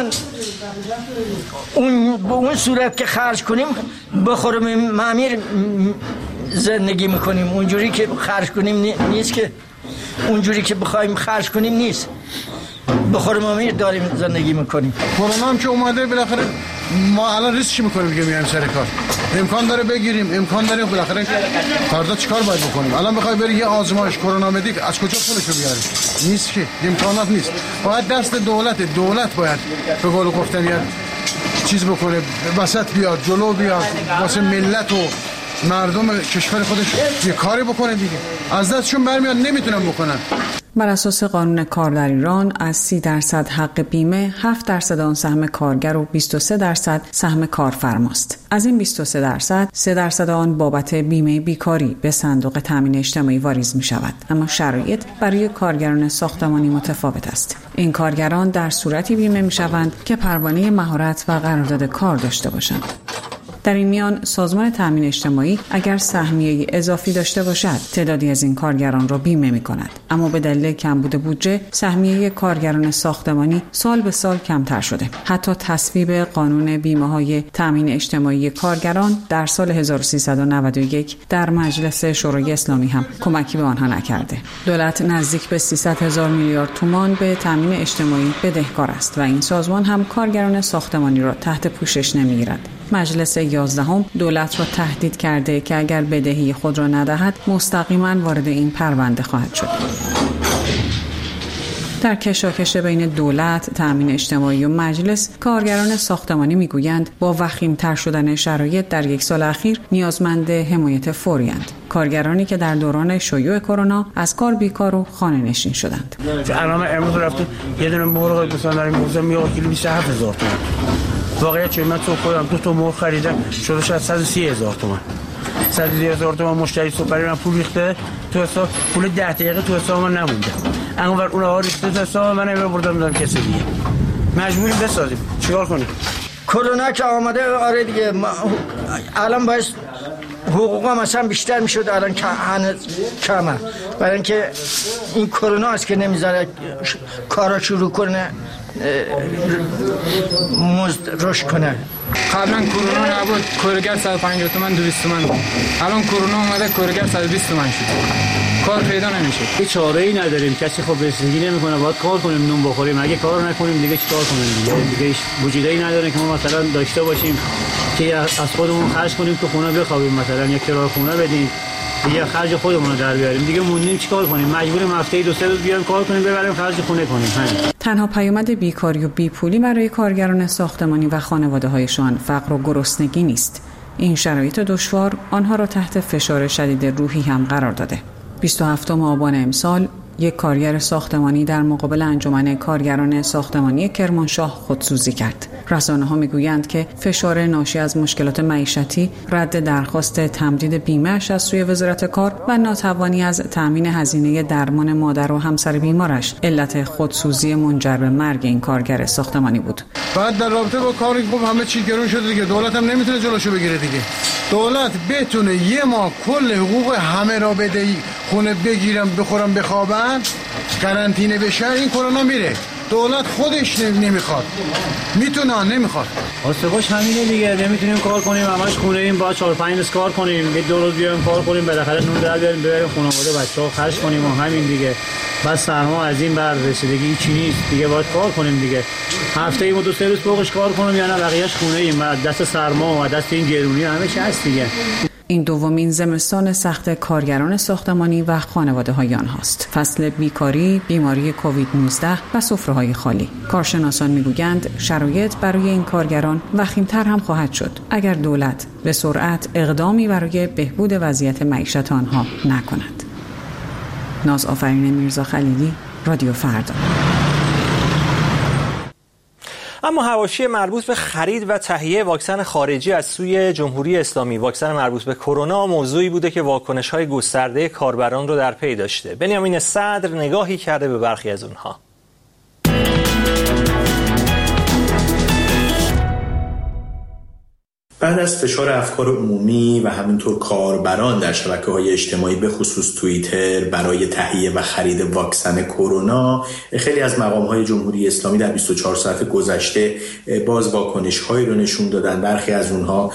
اون به اون صورت که خرج کنیم بخوریم معمیر زندگی میکنیم، اونجوری که خرج کنیم نیست، که اونجوری که بخوایم خرج کنیم نیست، بخوریم معمیر داریم زندگی میکنیم. کرونا هم که اومده بالاخره ما الان ریسک چی میکنیم دیگه؟ میایم سر کار، امکان داره بگیریم، امکان داره بالاخره فردا چیکار باید بکنیم؟ الان بخوای بری یه آزمایش کرونا بدی از کجا پولشو بیاری؟ نیست که، امکانات نیست. باید دست دولت باید به قول گفتن یه چیز بکنه، وسط بیاد، جلو بیاد، واسه ملت و مردم کشور خودش یه کاری بکنه دیگه. از دستشون برمیاد، نمیتونن بکنن. بر اساس قانون کار در ایران از 30% حق بیمه 7% آن سهم کارگر و 23% سهم کارفرماست. از این 23% 3% آن بابت بیمه بیکاری به صندوق تامین اجتماعی واریز می شود. اما شرایط برای کارگران ساختمانی متفاوت است. این کارگران در صورتی بیمه می شوند که پروانه مهارت و قرارداد کار داشته باشند. در این میان سازمان تامین اجتماعی اگر سهمیه اضافی داشته باشد تعدادی از این کارگران را بیمه می کند، اما به دلیل کمبود بودجه سهمیه کارگران ساختمانی سال به سال کمتر شده. حتی تصویب قانون بیمه های تامین اجتماعی کارگران در سال 1391 در مجلس شورای اسلامی هم کمکی به آنها نکرده. دولت نزدیک به 300,000 میلیارد تومان به تامین اجتماعی بدهکار است و این سازمان هم کارگران ساختمانی را تحت پوشش نمیگیرد. مجلس 11 دولت را تهدید کرده که اگر بدهی خود را ندهد مستقیما وارد این پرونده خواهد شد. در کشاکش بین دولت، تامین اجتماعی و مجلس، کارگران ساختمانی میگویند با وخیم‌تر شدن شرایط در یک سال اخیر نیازمند حمایت فوری‌اند. کارگرانی که در دوران شیوع کرونا از کار بیکار و خانه نشین شدند. الان امروز رفتم یه دونه مرغ مثلا در این موزه میاد کیلو 27000 تومان. واقعا چه من تو خودم 2 تا مرغ خریدم شده شد 130,000 تومان. 130,000 تومان مشتری سوپری من پول ریخته تو حساب، پول 10 دقیقه تو حساب من نمونده. انقدر اونها ریخته تو حساب من بردم دادم کسی دیگه. مجبوریم بسازیم. چیکار کنیم؟ کرونا که آمده آره دیگه الان باید حقوقم مثلا بیشتر میشد، الان هنوز کمه، برای اینکه این کرونا است که نمیذاره کارا شروع کنه، مزد رشد کنه. قبلا کرونا نبود، کارگر 150 تومن 200 تومن بود. الان کرونا اومده کارگر 120 تومن شد. کار پیدا نمیشه. هیچ چاره‌ای نداریم، کسی خب رسیدگی نمیکنه، باید کار کنیم نون بخوریم. اگه کار نکنیم دیگه چیکار کنیم؟ دیگه هیچ وجودی نداره که ما مثلا داشته باشیم که از خودمون خرج کنیم تو خونه بخوابیم، مثلا یک کرایه خونه بدیم، دیگه خرج خودمون رو در بیاریم. دیگه موندیم چیکار کنیم؟ مجبوریم هفته‌ای 2-3 روز بیایم کار کنیم ببریم خرج خونه کنیم. تنها پیامد بیکاری و بیپولی برای کارگران ساختمانی و خانواده‌هایشان فقر و گرسنگی نیست. این شرایط دشوار آنها را تحت فشار شدید روحی هم قرار داده. 27 آبان امسال یک کارگر ساختمانی در مقابل انجمن کارگران ساختمانی کرمانشاه خودسوزی کرد. رسانه‌ها میگویند که فشار ناشی از مشکلات معیشتی، رد درخواست تمدید بیمه‌اش از سوی وزارت کار و ناتوانی از تأمین هزینه درمان مادر و همسر بیمارش علت خودسوزی منجر به مرگ این کارگر ساختمانی بود. بعد در رابطه با کاری خب همه چی گرون شده دیگه، دولت هم نمیتونه جلوشو بگیره دیگه. دولت بتونه یه ماه کل حقوق همه را بده، خونه بگیرم بخورم بخوابن، قرنطینه بشه، این کرونا میره. دولت خودش نمیخواد، میتونه نمیخواد. واسه همینه دیگه، نمیتونیم کار کنیم، همش خونه ایم، با 4-5 روز کار کنیم، یه 2 روز بیایم کار کنیم، بالاخره نون در بیاریم ببریم خانواده بچه‌ها خرج کنیم و همین دیگه. بس سرما از این بر رسیدگی چی نیست دیگه، باید کار کنیم دیگه. هفته ای 2-3 روز فوقش کار کنیم یا نه بقیه‌اش خونه ایم، دست سرما و دست این گرونی همه چی هست دیگه. این دومین زمستان سخت کارگران ساختمانی و خانواده‌های آنهاست. فصل بیکاری، بیماری کووید 19 و سفره‌های خالی. کارشناسان میگویند شرایط برای این کارگران وخیم‌تر هم خواهد شد اگر دولت به سرعت اقدامی برای بهبود وضعیت معیشت آنها نکند. نازآفرین میرزا خلیلی، رادیو فردا. اما حواشی مربوط به خرید و تهیه واکسن خارجی از سوی جمهوری اسلامی، واکسن مربوط به کرونا، موضوعی بوده که واکنش‌های گسترده کاربران رو در پی داشته. بنیامین صدر نگاهی کرده به برخی از اونها. بعد از فشار افکار عمومی و همینطور کاربران در شبکه‌های اجتماعی به خصوص توییتر برای تهیه و خرید واکسن کرونا، خیلی از مقام‌های جمهوری اسلامی در 24 ساعت گذشته باز واکنش‌هایی رو نشون دادن. برخی از اونها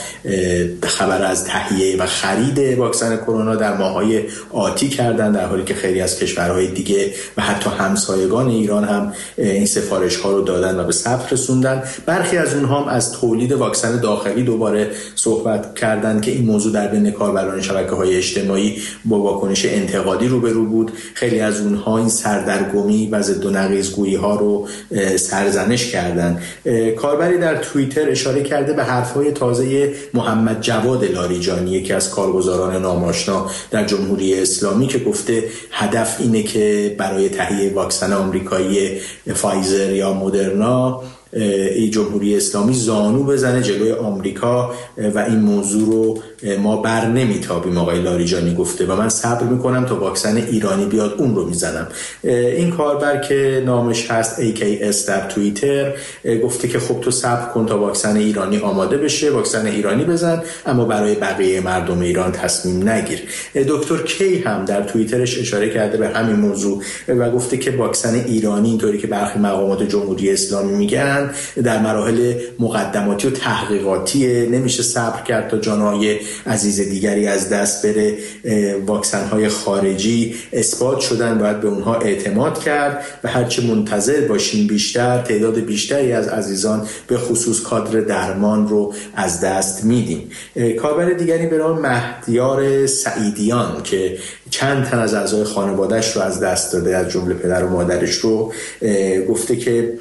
خبر از تهیه و خرید واکسن کرونا در ماه‌های آتی کردن، در حالی که خیلی از کشورهای دیگه و حتی همسایگان ایران هم این سفارش‌ها رو دادن و به ثبت رسوندن. برخی از اونها هم از تولید واکسن داخلی دوباره صحبت کردند که این موضوع در بین کاربران شبکه‌های اجتماعی با واکنش انتقادی روبرو بود. خیلی از اونها این سردرگمی و ضد و نقیض‌گویی‌ها رو سرزنش کردند. کاربری در توییتر اشاره کرده به حرف‌های تازه محمد جواد لاریجانی، یکی از کارگزاران ناماشنا در جمهوری اسلامی، که گفته هدف اینه که برای تهیه واکسن آمریکایی فایزر یا مدرنا این جمهوری اسلامی زانو بزنه جلوی آمریکا و این موضوع رو ما بر نمیتابیم. آقای لاریجانی گفته و من صبر میکنم تا واکسن ایرانی بیاد اون رو میزنم. این کاربر که نامش هست AKS در توییتر گفته که خب تو صبر کن تا واکسن ایرانی آماده بشه، واکسن ایرانی بزن، اما برای بقیه مردم ایران تصمیم نگیر. دکتر کی هم در توییترش اشاره کرده به همین موضوع و گفته که واکسن ایرانی اینطوری که برخی مقامات جمهوری اسلامی میگن در مراحل مقدماتی و تحقیقاتیه، نمیشه صبر کرد تا جانهای عزیز دیگری از دست بره. واکسن‌های خارجی اثبات شدن، باید به اونها اعتماد کرد و هرچه منتظر باشیم بیشتر، تعداد بیشتری از عزیزان به خصوص کادر درمان رو از دست میدیم. کاربر دیگری به نام مهدیار سعیدیان که چند تن از اعضای خانواده‌اش رو از دست داده، از جمله پدر و مادرش رو، گفته که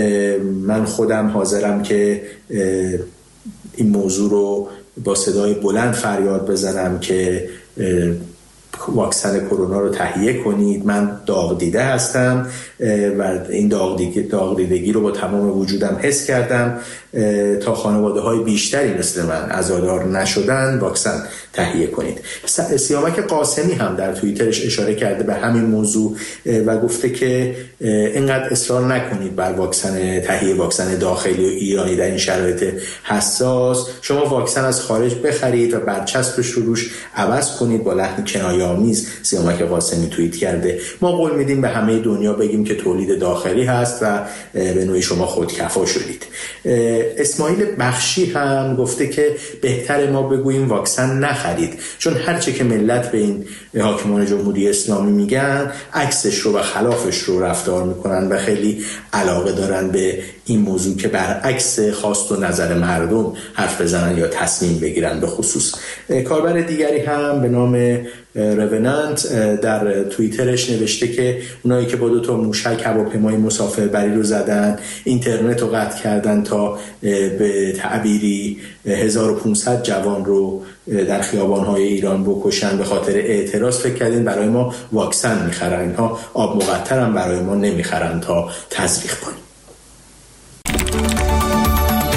من خودم حاضرم که این موضوع رو با صدای بلند فریاد بزنم که واکسن کرونا رو تهیه کنید. من داغ دیده هستم و این داغ دیدگی رو با تمام وجودم حس کردم تا خانواده های بیشتری مثل من عزادار نشدن واکسن تهیه کنید. سیامک قاسمی هم در توییترش اشاره کرده به همین موضوع و گفته که اینقدر اصرار نکنید بر تهیه واکسن داخلی و ایرانی در این شرایط حساس. شما واکسن از خارج بخرید و برچسبش رو روش عوض کنید. با لحن کنایه‌آمیز سیامک قاسمی توییت کرده ما قول میدیم به همه دنیا بگیم که تولید داخلی هست و به نوعی شما خودکفا شدید. اسماعیل بخشی هم گفته که بهتره ما بگوییم واکسن نخرید، چون هرچه که ملت به این حاکمان جمهوری اسلامی میگن عکسش رو و خلافش رو رفتار میکنن و خیلی علاقه دارن به این موضوع که برعکس خواست و نظر مردم حرف بزنن یا تصمیم بگیرن. به خصوص کاربر دیگری هم به نام رونانت در توییترش نوشته که اونایی که با 2 موشک هواپیمای مسافربری رو زدن، اینترنت رو قطع کردن تا به تعبیری 1500 جوان رو در خیابان‌های ایران بکشن، به خاطر اعتراض فکر کردین برای ما واکسن می‌خرن، اینها آب مقطر هم برای ما نمی‌خرن تا تزریق کنیم.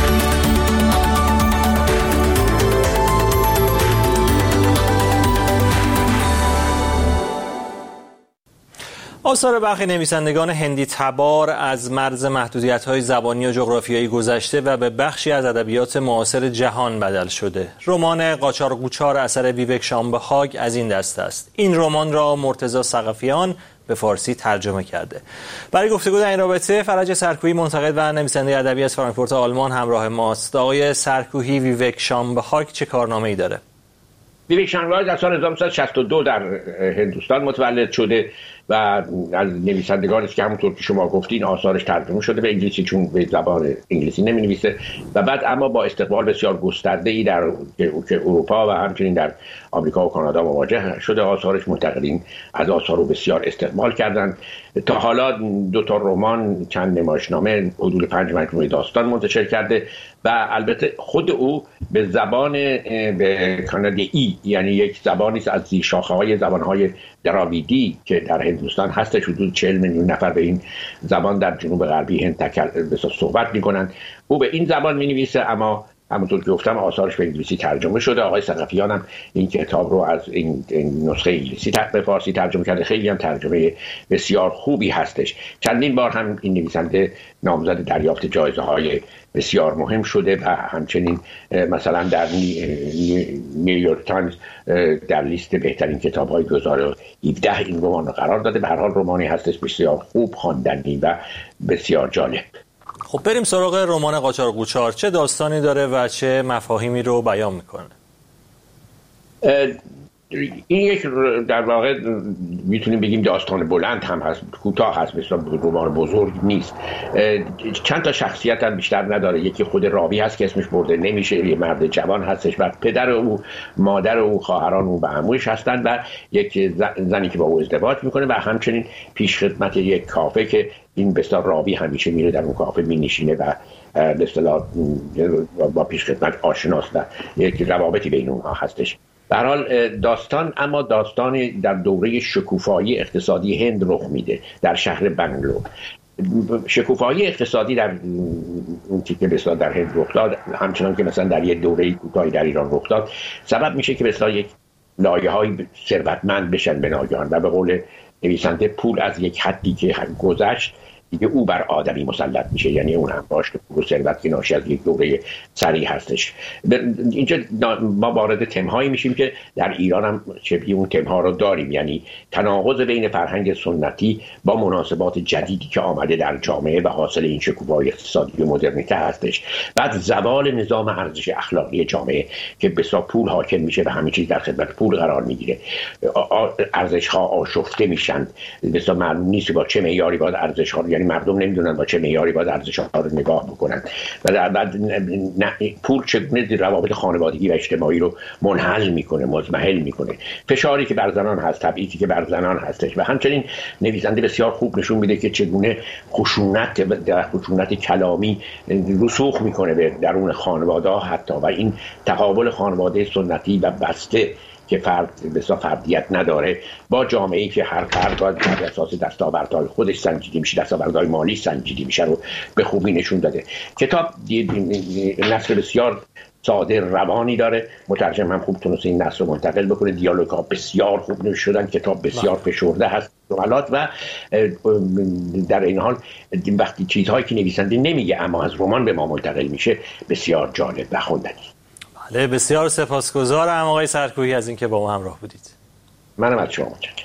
آثار برخی نویسندگان هندی تبار از مرز محدودیت‌های زبانی و جغرافیایی گذشته و به بخشی از ادبیات معاصر جهان بدل شده. رمان قاچاقچار اثر ویوک شامبهاگ از این دسته است. این رمان را مرتضی ثقفیان به فارسی ترجمه کرده. برای گفتگو در این رابطه فرج سرکویی، منتقد و نویسنده ادبی از فرانکفورت آلمان همراه ماست. آقای سرکویی، ویوک شامبهاگ چه کارنامه‌ای داره؟ ویوک شامبهاگ در سال 1962 در هندوستان متولد شده و از نویسندگانی است که همونطور که شما گفتین آثارش ترجمه شده به انگلیسی، چون به زبان انگلیسی نمی‌نویسه و بعد اما با استقبال بسیار گسترده‌ای در اروپا و همچنین در آمریکا و کانادا مواجه شده. آثارش منتقدین از آثار رو بسیار استقبال کردند. تا حالا 2 رمان، چند نمایشنامه، حدود 5 مجموعه داستان منتشر کرده و البته خود او به زبان به کانادایی، یعنی یک زبانی است از زیرشاخه‌های زبان‌های دراویدی که در هندوستان هستش. حدود 40 میلیون نفر به این زبان در جنوب غربی هند صحبت می‌کنند. او به این زبان می‌نویسه، اما همونطور که گفتم آثارش به انگلیسی ترجمه شده. آقای ثقفیان هم این کتاب رو از این نسخه انگلیسی به فارسی ترجمه کرده. خیلی هم ترجمه بسیار خوبی هستش. چندین بار هم این نویسنده نامزد دریافت جایزه‌های بسیار مهم شده و همچنین مثلا در نیویورک تایمز در لیست بهترین کتاب‌های 2017 این رمان رو قرار داده. به هر حال رمانی هستش بسیار خوب، خواندنی و بسیار جالب. خب بریم سراغ رمان قاچاقچار. چه داستانی داره و چه مفاهیمی رو بیان میکنه؟ این یک در واقع میتونیم بگیم داستان بلند هم هست، کوتاه هست، مثلا رمان بزرگ نیست. چند تا شخصیت هم بیشتر نداره. یکی خود راوی هست که اسمش برده نمیشه، یه مرد جوان هستش و پدر او، مادر او، خواهران او و عموش هستن و یک زنی که با او ازدواج میکنه و همچنین پیش خدمت یک کافه که این بسیار راوی همیشه میره در اون کافه مینشینه و به اصطلاح با پیش خدمت آشناست و یک روابطی بین اونها هستش. به هر حال داستان اما داستان در دوره شکوفایی اقتصادی هند رخ میده در شهر بنگلور. شکوفایی اقتصادی در اون که مثلا در هند رخ داد، همچنان که مثلا در یک دوره کوتاهی در ایران رخ داد، سبب میشه که مثلا یک لایه‌های ثروتمند بشن به ناگهان و به قول نویسنده پول از یک حدی که گذشت دیگه او بر آدمی مسلط میشه، یعنی اون هم باشه پول و ثروت که ناشی از یک دوره سریع هستش. اینجا ما وارد تم‌هایی میشیم که در ایران هم شبیه اون تم‌ها رو داریم، یعنی تناقض بین فرهنگ سنتی با مناسبات جدیدی که آمده در جامعه و حاصل این شکوفایی اقتصادی و مدرنیته هستش. بعد زوال نظام ارزش اخلاقی جامعه که بسیار پول حاکم میشه و همه چیز در خدمت پول قرار میگیره. ارزش‌ها آشفته میشن، بسیار معلوم نیست با چه معیاری باید ارزش‌ها، یعنی مردم نمیدونن با چه معیاری باید ارزش‌ها رو نگاه بکنن و بعد پول چگونه روابط خانوادگی و اجتماعی رو منحل میکنه، مزمحل میکنه. فشاری که بر زنان هست، تبعیضی که بر زنان هستش و همچنین نویسنده بسیار خوب نشون میده که چگونه خشونت کلامی رسوخ میکنه به درون خانواده‌ها حتی و این تقابل خانواده سنتی و بسته که فردیت نداره با جامعه‌ای که هر فرد باید بر اساس دستاوردهای خودش سنجیده میشه، دستاوردهای مالی سنجیده میشه رو به خوبی نشون داده. کتاب نثر بسیار ساده روانی داره، مترجم هم خوب تونسته این نثر رو منتقل بکنه، دیالوگ‌ها بسیار خوب نوشته شدن، کتاب بسیار فشرده هست جملات و در این حال وقتی چیزهایی که نویسنده نمیگه اما از رمان به ما منتقل میشه بسیار جالب و خوندنی. بله، بسیار سپاسگزارم آقای سرکویی از اینکه با ما همراه بودید. منم از شما متشکرم.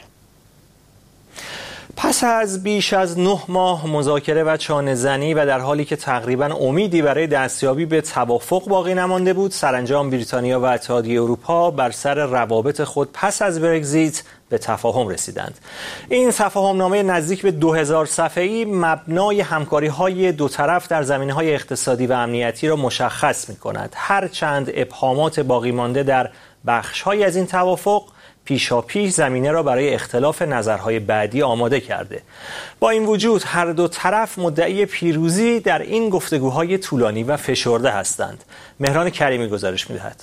پس از بیش از 9 ماه مذاکره و چانه‌زنی و در حالی که تقریباً امیدی برای دستیابی به توافق باقی نمانده بود، سرانجام بریتانیا و اتحادیه اروپا بر سر روابط خود پس از برگزیت به تفاهم رسیدند. این تفاهمنامه نزدیک به 2000 صفحه‌ای مبنای همکاری‌های دو طرف در زمینه‌های اقتصادی و امنیتی را مشخص می‌کند. هرچند ابهامات باقی مانده در بخش‌هایی از این توافق پیشاپیش زمینه را برای اختلاف نظرهای بعدی آماده کرده. با این وجود هر دو طرف مدعی پیروزی در این گفتگوهای طولانی و فشرده هستند. مهران کریمی گزارش می‌دهد.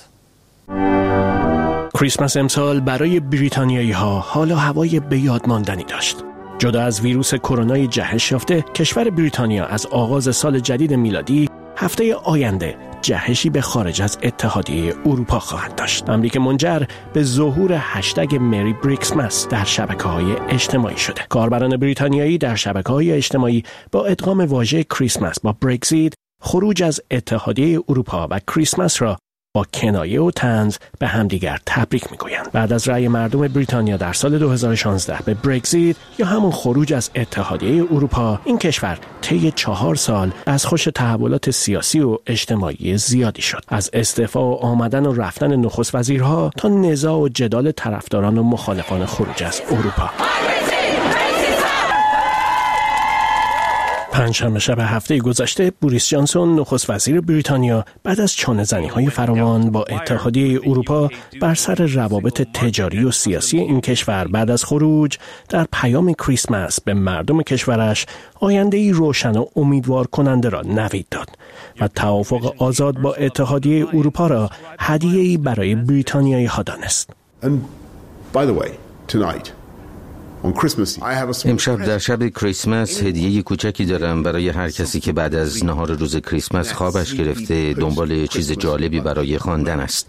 کریسمس امسال برای بریتانیایی‌ها حال و هوای به یاد ماندنی داشت. جدا از ویروس کرونا جهش یافته، کشور بریتانیا از آغاز سال جدید میلادی هفته آینده جهشی به خارج از اتحادیه اروپا خواهد داشت. امری که منجر به ظهور هشتگ مری بریکسمس در شبکه‌های اجتماعی شده. کاربران بریتانیایی در شبکه‌های اجتماعی با ادغام واژه کریسمس با برگزیت، خروج از اتحادیه اروپا و کریسمس را با کنایه و طنز به همدیگر تبریک میگویند. بعد از رأی مردم بریتانیا در سال 2016 به برگزیت یا همون خروج از اتحادیه اروپا، این کشور طی 4 سال از خوش تحولات سیاسی و اجتماعی زیادی شد. از استعفا و آمدن و رفتن نخست وزیرها تا نزاع و جدال طرفداران و مخالفان خروج از اروپا. پنجشنبه شب هفته گذشته بوریس جانسون نخست وزیر بریتانیا بعد از چانه‌زنی‌های فراوان با اتحادیه اروپا بر سر روابط تجاری و سیاسی این کشور بعد از خروج در پیام کریسمس به مردم کشورش آینده‌ای روشن و امیدوار کننده را نوید داد و توافق آزاد با اتحادیه اروپا را هدیه‌ای برای بریتانیایی‌ها دانست. امشب در شب کریسمس هدیه کوچکی دارم برای هر کسی که بعد از نهار روز کریسمس خوابش گرفته دنبال چیز جالبی برای خواندن است.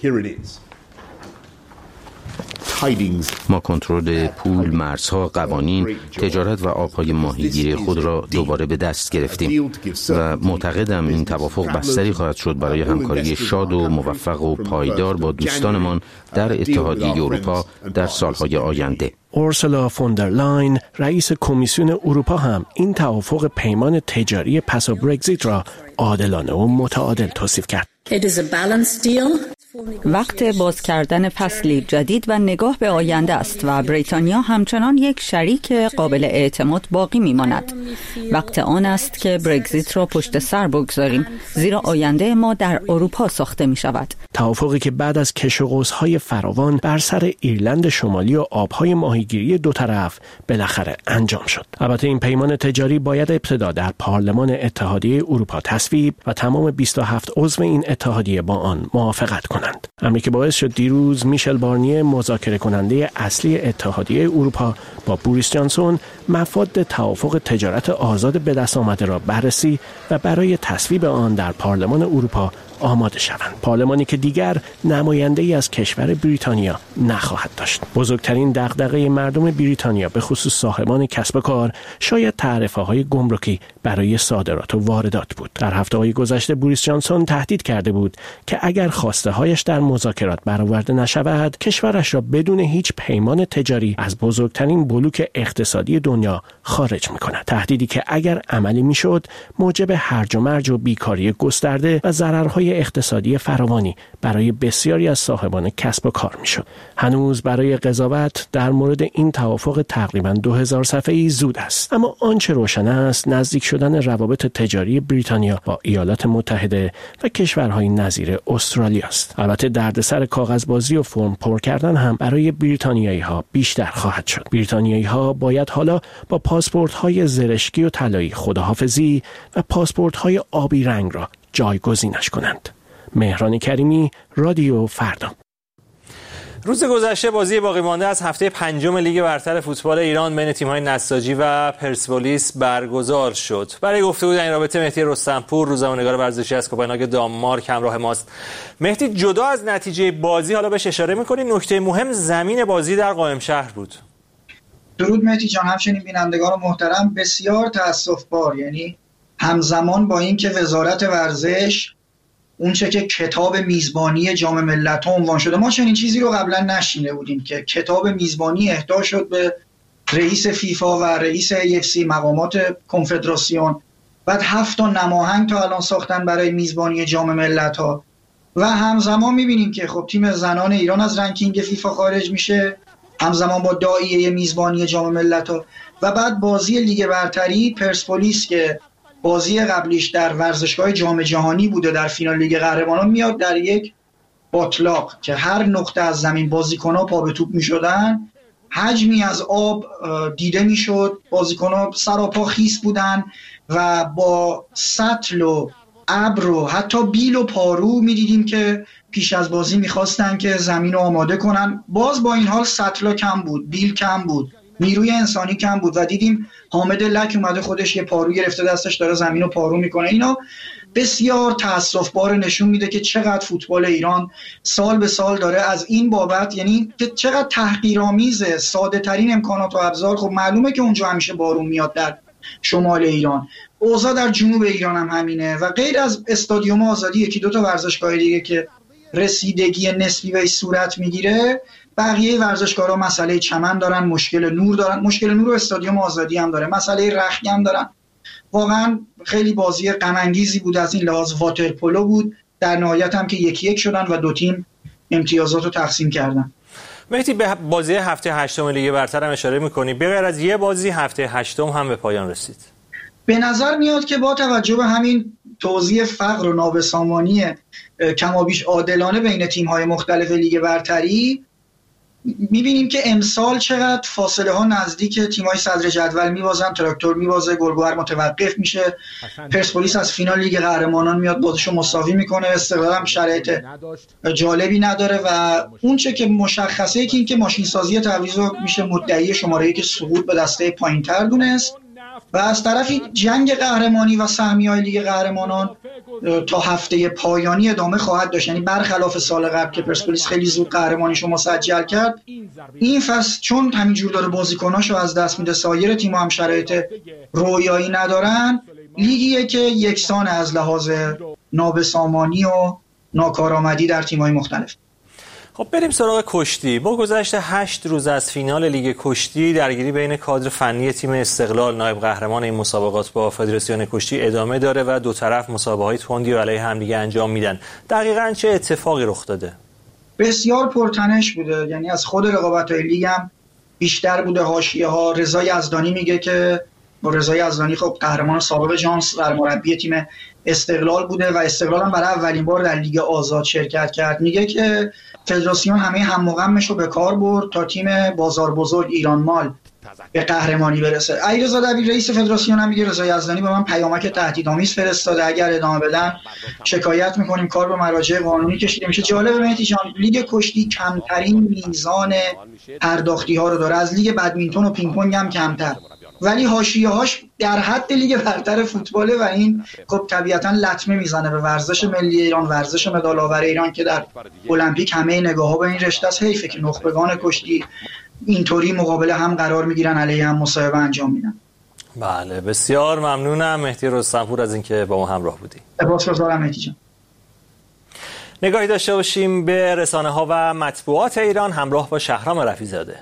ما کنترل پول، مرزها، قوانین، تجارت و آبهای ماهیگیری خود را دوباره به دست گرفتیم و معتقدم این توافق بستری خواهد شد برای همکاری شاد و موفق و پایدار با دوستانمان در اتحادیه اروپا در سالهای آینده. اورسولا فوندرلاین رئیس کمیسیون اروپا هم این توافق پیمان تجاری پس از برگزیت را عادلانه و متعادل توصیف کرد. وقت باز کردن فصلی جدید و نگاه به آینده است و بریتانیا همچنان یک شریک قابل اعتماد باقی میماند. وقت آن است که برگزیت را پشت سر بگذاریم، زیرا آینده ما در اروپا ساخته می شود. توافقی که بعد از کش و قوس‌های فراوان بر سر ایرلند شمالی و آبهای ماهیگیری دو طرف بالاخره انجام شد. البته این پیمان تجاری باید ابتدا در پارلمان اتحادیه اروپا تصویب و تمام 27 عضو این اتحادیه با آن موافقت کنند. امری که باعث شد دیروز میشل بارنیه مذاکره کننده اصلی اتحادیه اروپا با بوریس جانسون مفاد توافق تجارت آزاد به دست آمده را بررسی و برای تصویب آن در پارلمان اروپا آماده شوند. پارلمانی که دیگر نماینده‌ای از کشور بریتانیا نخواهد داشت. بزرگترین دغدغه مردم بریتانیا به خصوص صاحبان کسب و کار شاید تعرفه‌های گمرکی برای صادرات و واردات بود. در هفته‌های گذشته بوریس جانسون تهدید کرده بود که اگر خواسته‌هایش در مذاکرات برآورده نشود، کشورش را بدون هیچ پیمان تجاری از بزرگترین بلوک اقتصادی دنیا خارج می‌کند. تهدیدی که اگر عملی می‌شد، موجب هرج و مرج و بیکاری گسترده و ضررهای اقتصادی فراوانی برای بسیاری از صاحبان کسب و کار میشد. هنوز برای قضاوت در مورد این توافق تقریباً 2000 صفحه‌ای زود است، اما آنچه روشن است نزدیک شدن روابط تجاری بریتانیا با ایالات متحده و کشورهای نظیر استرالیا است. البته دردسر کاغذبازی و فرم پر کردن هم برای بریتانیایی‌ها بیشتر خواهد شد. بریتانیایی‌ها باید حالا با پاسپورت‌های زرشکی و طلایی خداحافظی و پاسپورت‌های آبی رنگ را جایگزینش کنند. مهران کریمی، رادیو فردا. روز گذشته بازی باقی مانده از هفته 5 لیگ برتر فوتبال ایران بین تیم‌های نساجی و پرسپولیس برگزار شد. برای گفتگو در این رابطه مهدی رستمپور، روزنامه‌نگار ورزشی از کوپنهاگ دانمارک همراه ماست. مهدی، جدا از نتیجه بازی حالا بهش اشاره می‌کنید، نکته مهم زمین بازی در قائم شهر بود. درود مهدی جان، همچنین بینندگان محترم. بسیار تأسف‌بار، یعنی همزمان با اینکه وزارت ورزش اونچه که کتاب میزبانی جام ملت‌ها عنوان شده، ما چنین چیزی رو قبلا نشینده بودیم که کتاب میزبانی اهدا شد به رئیس فیفا و رئیس UFC، مقامات کنفدراسیون. بعد 7 تا نماهنگ تا الان ساختن برای میزبانی جام ملت‌ها و همزمان می‌بینیم که خب تیم زنان ایران از رنکینگ فیفا خارج میشه، همزمان با داعیه میزبانی جام ملت‌ها. و بعد بازی لیگ برتری پرسپولیس که بازی قبلیش در ورزشگاه جام جهانی بوده در فینال لیگ قهرمانان میاد در یک باطلاق که هر نقطه از زمین بازیکن‌ها پا به توپ می‌شدن، حجمی از آب دیده میشد، بازیکن‌ها سراپا خیس بودن و با سطل و ابر و حتی بیل و پارو می‌دیدیم که پیش از بازی می‌خواستن که زمین رو آماده کنن. باز با این حال سطل کم بود، بیل کم بود، نیروی انسانی کم بود و دیدیم حامد لک اومده خودش یه پارو گرفته دستش داره زمین رو پارو میکنه. اینا بسیار تأسف‌بار، نشون میده که چقدر فوتبال ایران سال به سال داره از این بابت، یعنی که چقدر تحقیرآمیزه. ساده ترین امکانات و ابزار، خب معلومه که اونجا همیشه بارون میاد در شمال ایران، اوضاع در جنوب ایران هم همینه و غیر از استادیوم آزادی یکی دو تا ورزشگاه دیگه که رسیدگی نسبی بهش صورت میگیره، بقیه ورزشکارها مسئله چمن دارن، مشکل نور دارن، مشکل نور و استادیوم آزادی هم داره، مسئله رخی هم دارن. واقعا خیلی بازی غم انگیزی بود از این لحاظ. واترپولو بود، در نهایت هم که 1-1 شدن و دو تیم امتیازات رو تقسیم کردن. مهدی به بازی هفته هشتم لیگ برتر هم اشاره می‌کنی، به غیر از یه بازی هفته هشتم هم به پایان رسید. به نظر میاد که با توجه به همین توزیع فقر و نابسامانی کمابیش عادلانه بین تیم‌های مختلف لیگ برتری، می‌بینیم که امسال چقدر فاصله ها نزدیک، تیم‌های صدر جدول می‌بازن، تراکتور می‌بازه، گلگهر متوقف میشه، پرسپولیس از فینال لیگ قهرمانان میاد بازیشو مساوی میکنه، استقلال هم شرایط جالبی نداره و اون چه که مشخصه که این که ماشین سازی تبریز رو میشه مدعی شماره 1 سقوط به دسته پایین‌تر دونست و از طرفی جنگ قهرمانی و سهمیه‌های لیگ قهرمانان تا هفته پایانی ادامه خواهد داشت. یعنی برخلاف سال قبل که پرسپولیس خیلی زود قهرمانیشو مسجل کرد، این فصل چون همینجور داره بازیکناشو از دست میده، سایر تیم‌ها هم شرایط رویایی ندارن، لیگیه که یکسان از لحاظ نابسامانی و ناکارآمدی در تیم‌های مختلف. خب بریم سراغ کشتی. با گذشت 8 روز از فینال لیگ کشتی، درگیری بین کادر فنی تیم استقلال نایب قهرمان این مسابقات با فدراسیون کشتی ادامه داره و دو طرف مسابقات تندی و علیه همدیگه انجام میدن. دقیقاً چه اتفاقی رخ داده؟ بسیار پرتنش بوده، یعنی از خود رقابت‌های لیگ هم بیشتر بوده. حاشیه‌ها رضا یزدانی میگه که رضا یزدانی خب قهرمان سابق جام سرمربی تیم استقلال بوده و استقلال هم برای اولین بار در لیگ آزاد شرکت کرد. میگه که فدراسیون همه هم و غمش رو به کار برد تا تیم بازار بزرگ ایران مال به قهرمانی برسه. علیرضا دبیر رئیس فدراسیون هم میگه رضا یزدانی به من پیامک تهدیدآمیز فرستاده، اگر ادامه بدن شکایت میکنیم، کار به مراجع قانونی کشیده میشه. جالب مهدی جان، لیگ کشتی کمترین میزان پرداختی ها رو داره، از لیگ بدمینتون و پینگ پونگ هم کمتر، ولی حاشیه‌هاش در حد لیگ برتر فوتباله و این خب طبیعتاً لطمه میزنه به ورزش ملی ایران، ورزش مدال آور ایران که در المپیک همه نگاه‌ها به این رشته است. حیفه که نخبگان کشتی اینطوری مقابله هم قرار میگیرن، علیه هم مصاحبه انجام میدن. بله، بسیار ممنونم مهدی رستمپور از اینکه با ما همراه بودی. سپاسگزارم مهدی جان. نگاهی داشته باشیم به رسانه‌ها و مطبوعات ایران همراه با شهرام رفیع‌زاده.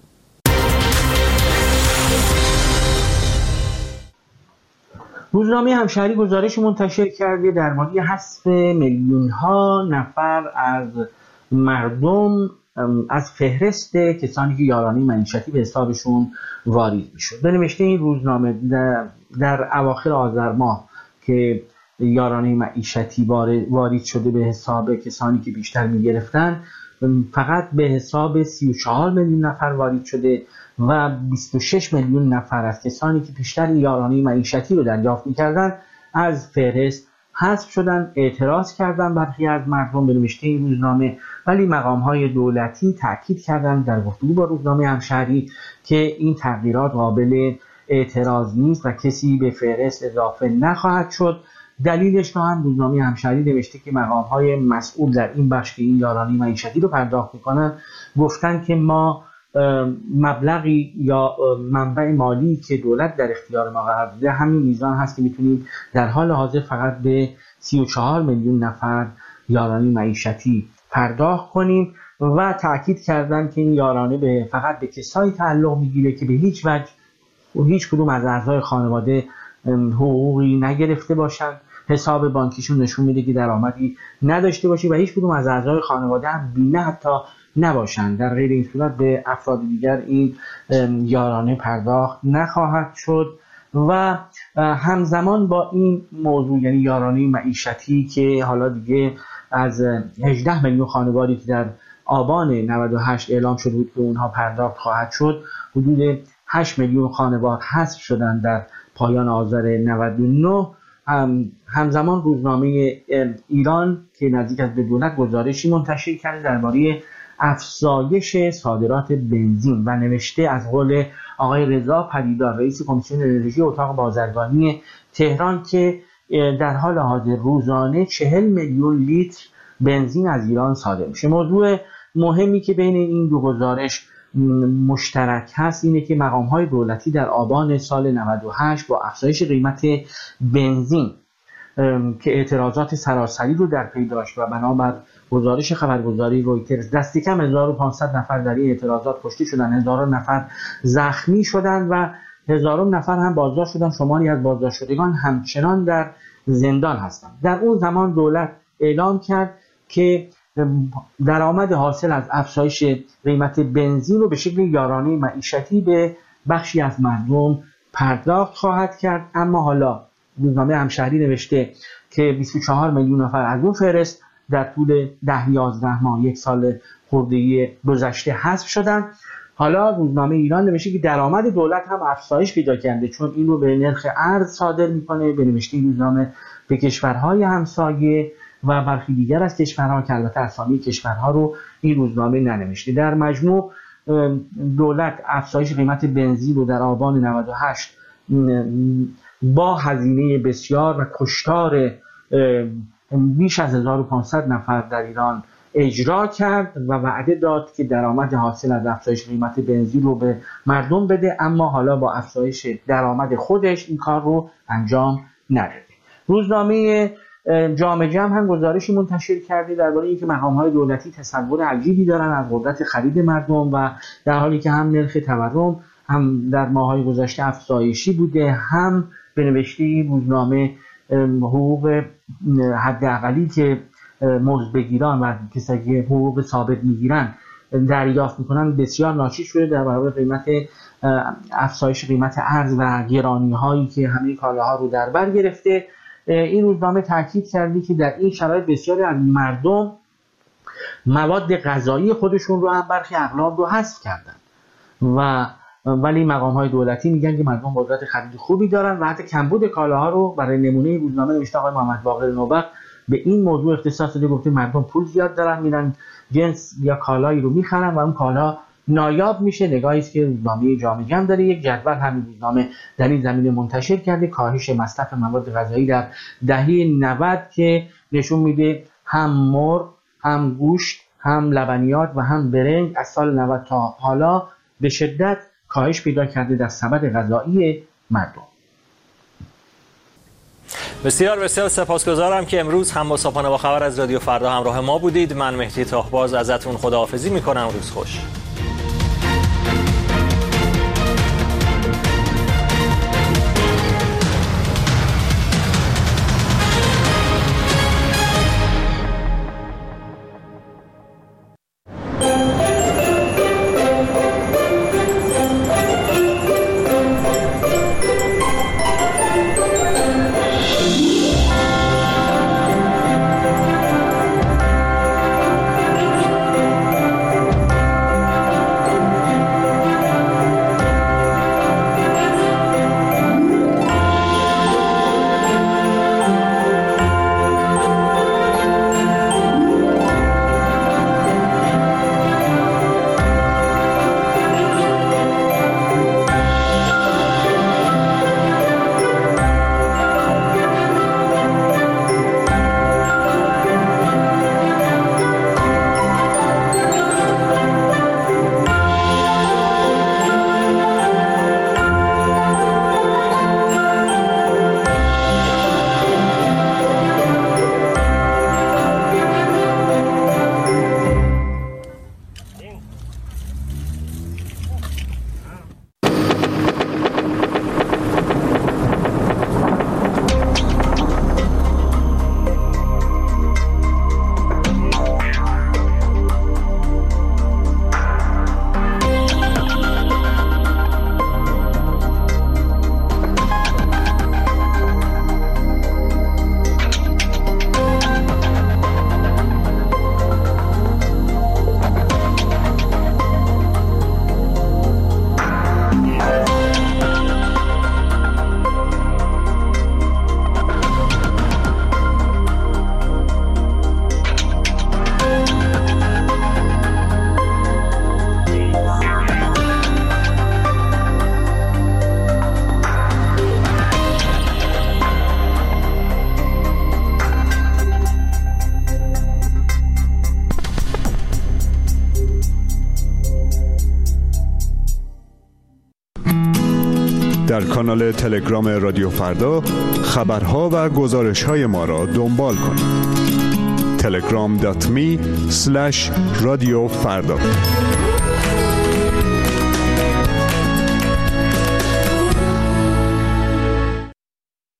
روزنامه همشهری گزارش منتشر کرده درباره حذف میلیون‌ها نفر از مردم از فهرست کسانی که یارانه معیشتی به حسابشون وارد میشد. به نوشته این روزنامه در اواخر آذر ماه که یارانه معیشتی وارد شده به حساب کسانی که بیشتر میگرفتن، فقط به حساب 34 میلیون نفر وارد شده و 26 میلیون نفر از کسانی که بیشتر یارانه معیشتی رو دریافت می‌کردن از فهرست حذف شدن. اعتراض کردن برخی از مردم به نوشته این روزنامه، ولی مقام‌های دولتی تاکید کردند در گفتگو با روزنامه همشهری که این تغییرات قابل اعتراض نیست و کسی به فهرست اضافه نخواهد شد. دلیلش رو هم روزنامه همشهری نوشته که مقام‌های مسئول در این بخش که این یارانه معیشتی رو پرداخت می‌کنن گفتن که ما مبلغی یا منبع مالی که دولت در اختیار ما قرار داده همین میزان هست که میتونیم در حال حاضر فقط به 34 میلیون نفر یارانه معیشتی پرداخت کنیم و تاکید کردن که این یارانه فقط به کسایی تعلق میگیره که به هیچ وجه و هیچ کدوم از اعضای خانواده حقوقی نگرفته باشن، حساب بانکیشون نشون میده که درآمدی نداشته باشه و هیچ کدوم از اعضای خانواده هم بیمه حتی نباشن. در غیر این صورت به افراد دیگر این یارانه پرداخت نخواهد شد. و همزمان با این موضوع، یعنی یارانه معیشتی که حالا دیگه از 18 میلیون خانواده‌ای که در آبان 98 اعلام شده بود که اونها پرداخت خواهد شد، حدود 8 میلیون خانواده حذف شدن در پایان آذر 99. همزمان روزنامه ایران که نزدیک است به دولت گزارشی منتشر کرده درباره افزایش صادرات بنزین و نوشته از قول آقای رضا پدیدار رئیس کمیسیون انرژی اتاق بازرگانی تهران که در حال حاضر روزانه 40 میلیون لیتر بنزین از ایران صادر میشه. موضوع مهمی که بین این دو گزارش مشترک هست اینه که مقام‌های دولتی در آبان سال 98 با افزایش قیمت بنزین که اعتراضات سراسری رو در پی داشت و بنابر گزارش خبرگزاری رویترز دست کم 1500 نفر در این اعتراضات کشته شدن، هزاران نفر زخمی شدن و هزاران نفر هم بازداشت شدن. شماری از بازداشت شدگان همچنان در زندان هستند. در اون زمان دولت اعلام کرد که درآمد حاصل از افزایش قیمت بنزین رو به شکل یارانه معیشتی به بخشی از مردم پرداخت خواهد کرد. اما حالا روزنامه همشهری نوشته که 24 میلیون نفر از اون فهرست در طول 10-11 ماه، یک سال خورده گذشته حذف شدن. حالا روزنامه ایران نوشته که درآمد دولت هم افزایش پیدا کرده، چون این رو به نرخ ارز صادر میکنه. به نوشته روزنامه به کشورهای همسایه و برخی دیگر از کشورها که البته اسامی کشورها رو این روزنامه ننوشته. در مجموع دولت افزایش قیمت بنزین رو در آبان 98 با هزینه بسیار و کشتار بیش از 1500 نفر در ایران اجرا کرد و وعده داد که درآمد حاصل از افزایش قیمت بنزین رو به مردم بده، اما حالا با افزایش درآمد خودش این کار رو انجام نداده. روزنامه جامعه جمع هم گزارشی منتشر کرده درباره اینکه مقام‌های دولتی تصور عجیبی دارن از قدرت خرید مردم و در حالی که هم نرخ تورم هم در ماه‌های گذشته افزایشی بوده، هم به نوشته روزنامه حقوق حداقلی که مزدبگیران و کسایی که حقوق ثابت میگیرن دریافت میکنن بسیار ناچیز شده در برابر قیمت افزایش قیمت ارز و گرانی هایی که همه کالاها رو در بر گرفته. این روزنامه تاکید کرده که در این شرایط بسیاری از مردم مواد غذایی خودشون رو هم برخی اغلاب رو حذف کردن ولی مقام‌های دولتی میگن که مردم قدرت خرید خوبی دارن و حتی کمبود کالاها رو برای نمونه روزنامه نوشته آقای محمد باقر نوبخت به این موضوع اختصاص داده، گفته مردم پول زیاد دارن میرن جنس یا کالایی رو میخرن و اون کالا نایاب میشه. نگاهی است که روزنامه جامعه جمع داره. یک جدول همین روزنامه در این زمینه منتشر کرده، کاهش مصرف مواد غذایی در دهه 90 که نشون میده هم مرغ، هم گوشت، هم لبنیات و هم برنج از سال 90 تا حالا به شدت کاهش پیدا کرده در سبد غذایی مردم. بسیار بسیار سپاسگزارم که امروز هم با صبحانه با خبر از رادیو فردا همراه ما بودید. من مهدی تاهباز ازتون خداحافظی میکنم. روز خوش. کانال تلگرام رادیو فردا خبرها و گزارش‌های ما را دنبال کنید. telegram.me/رادیو فردا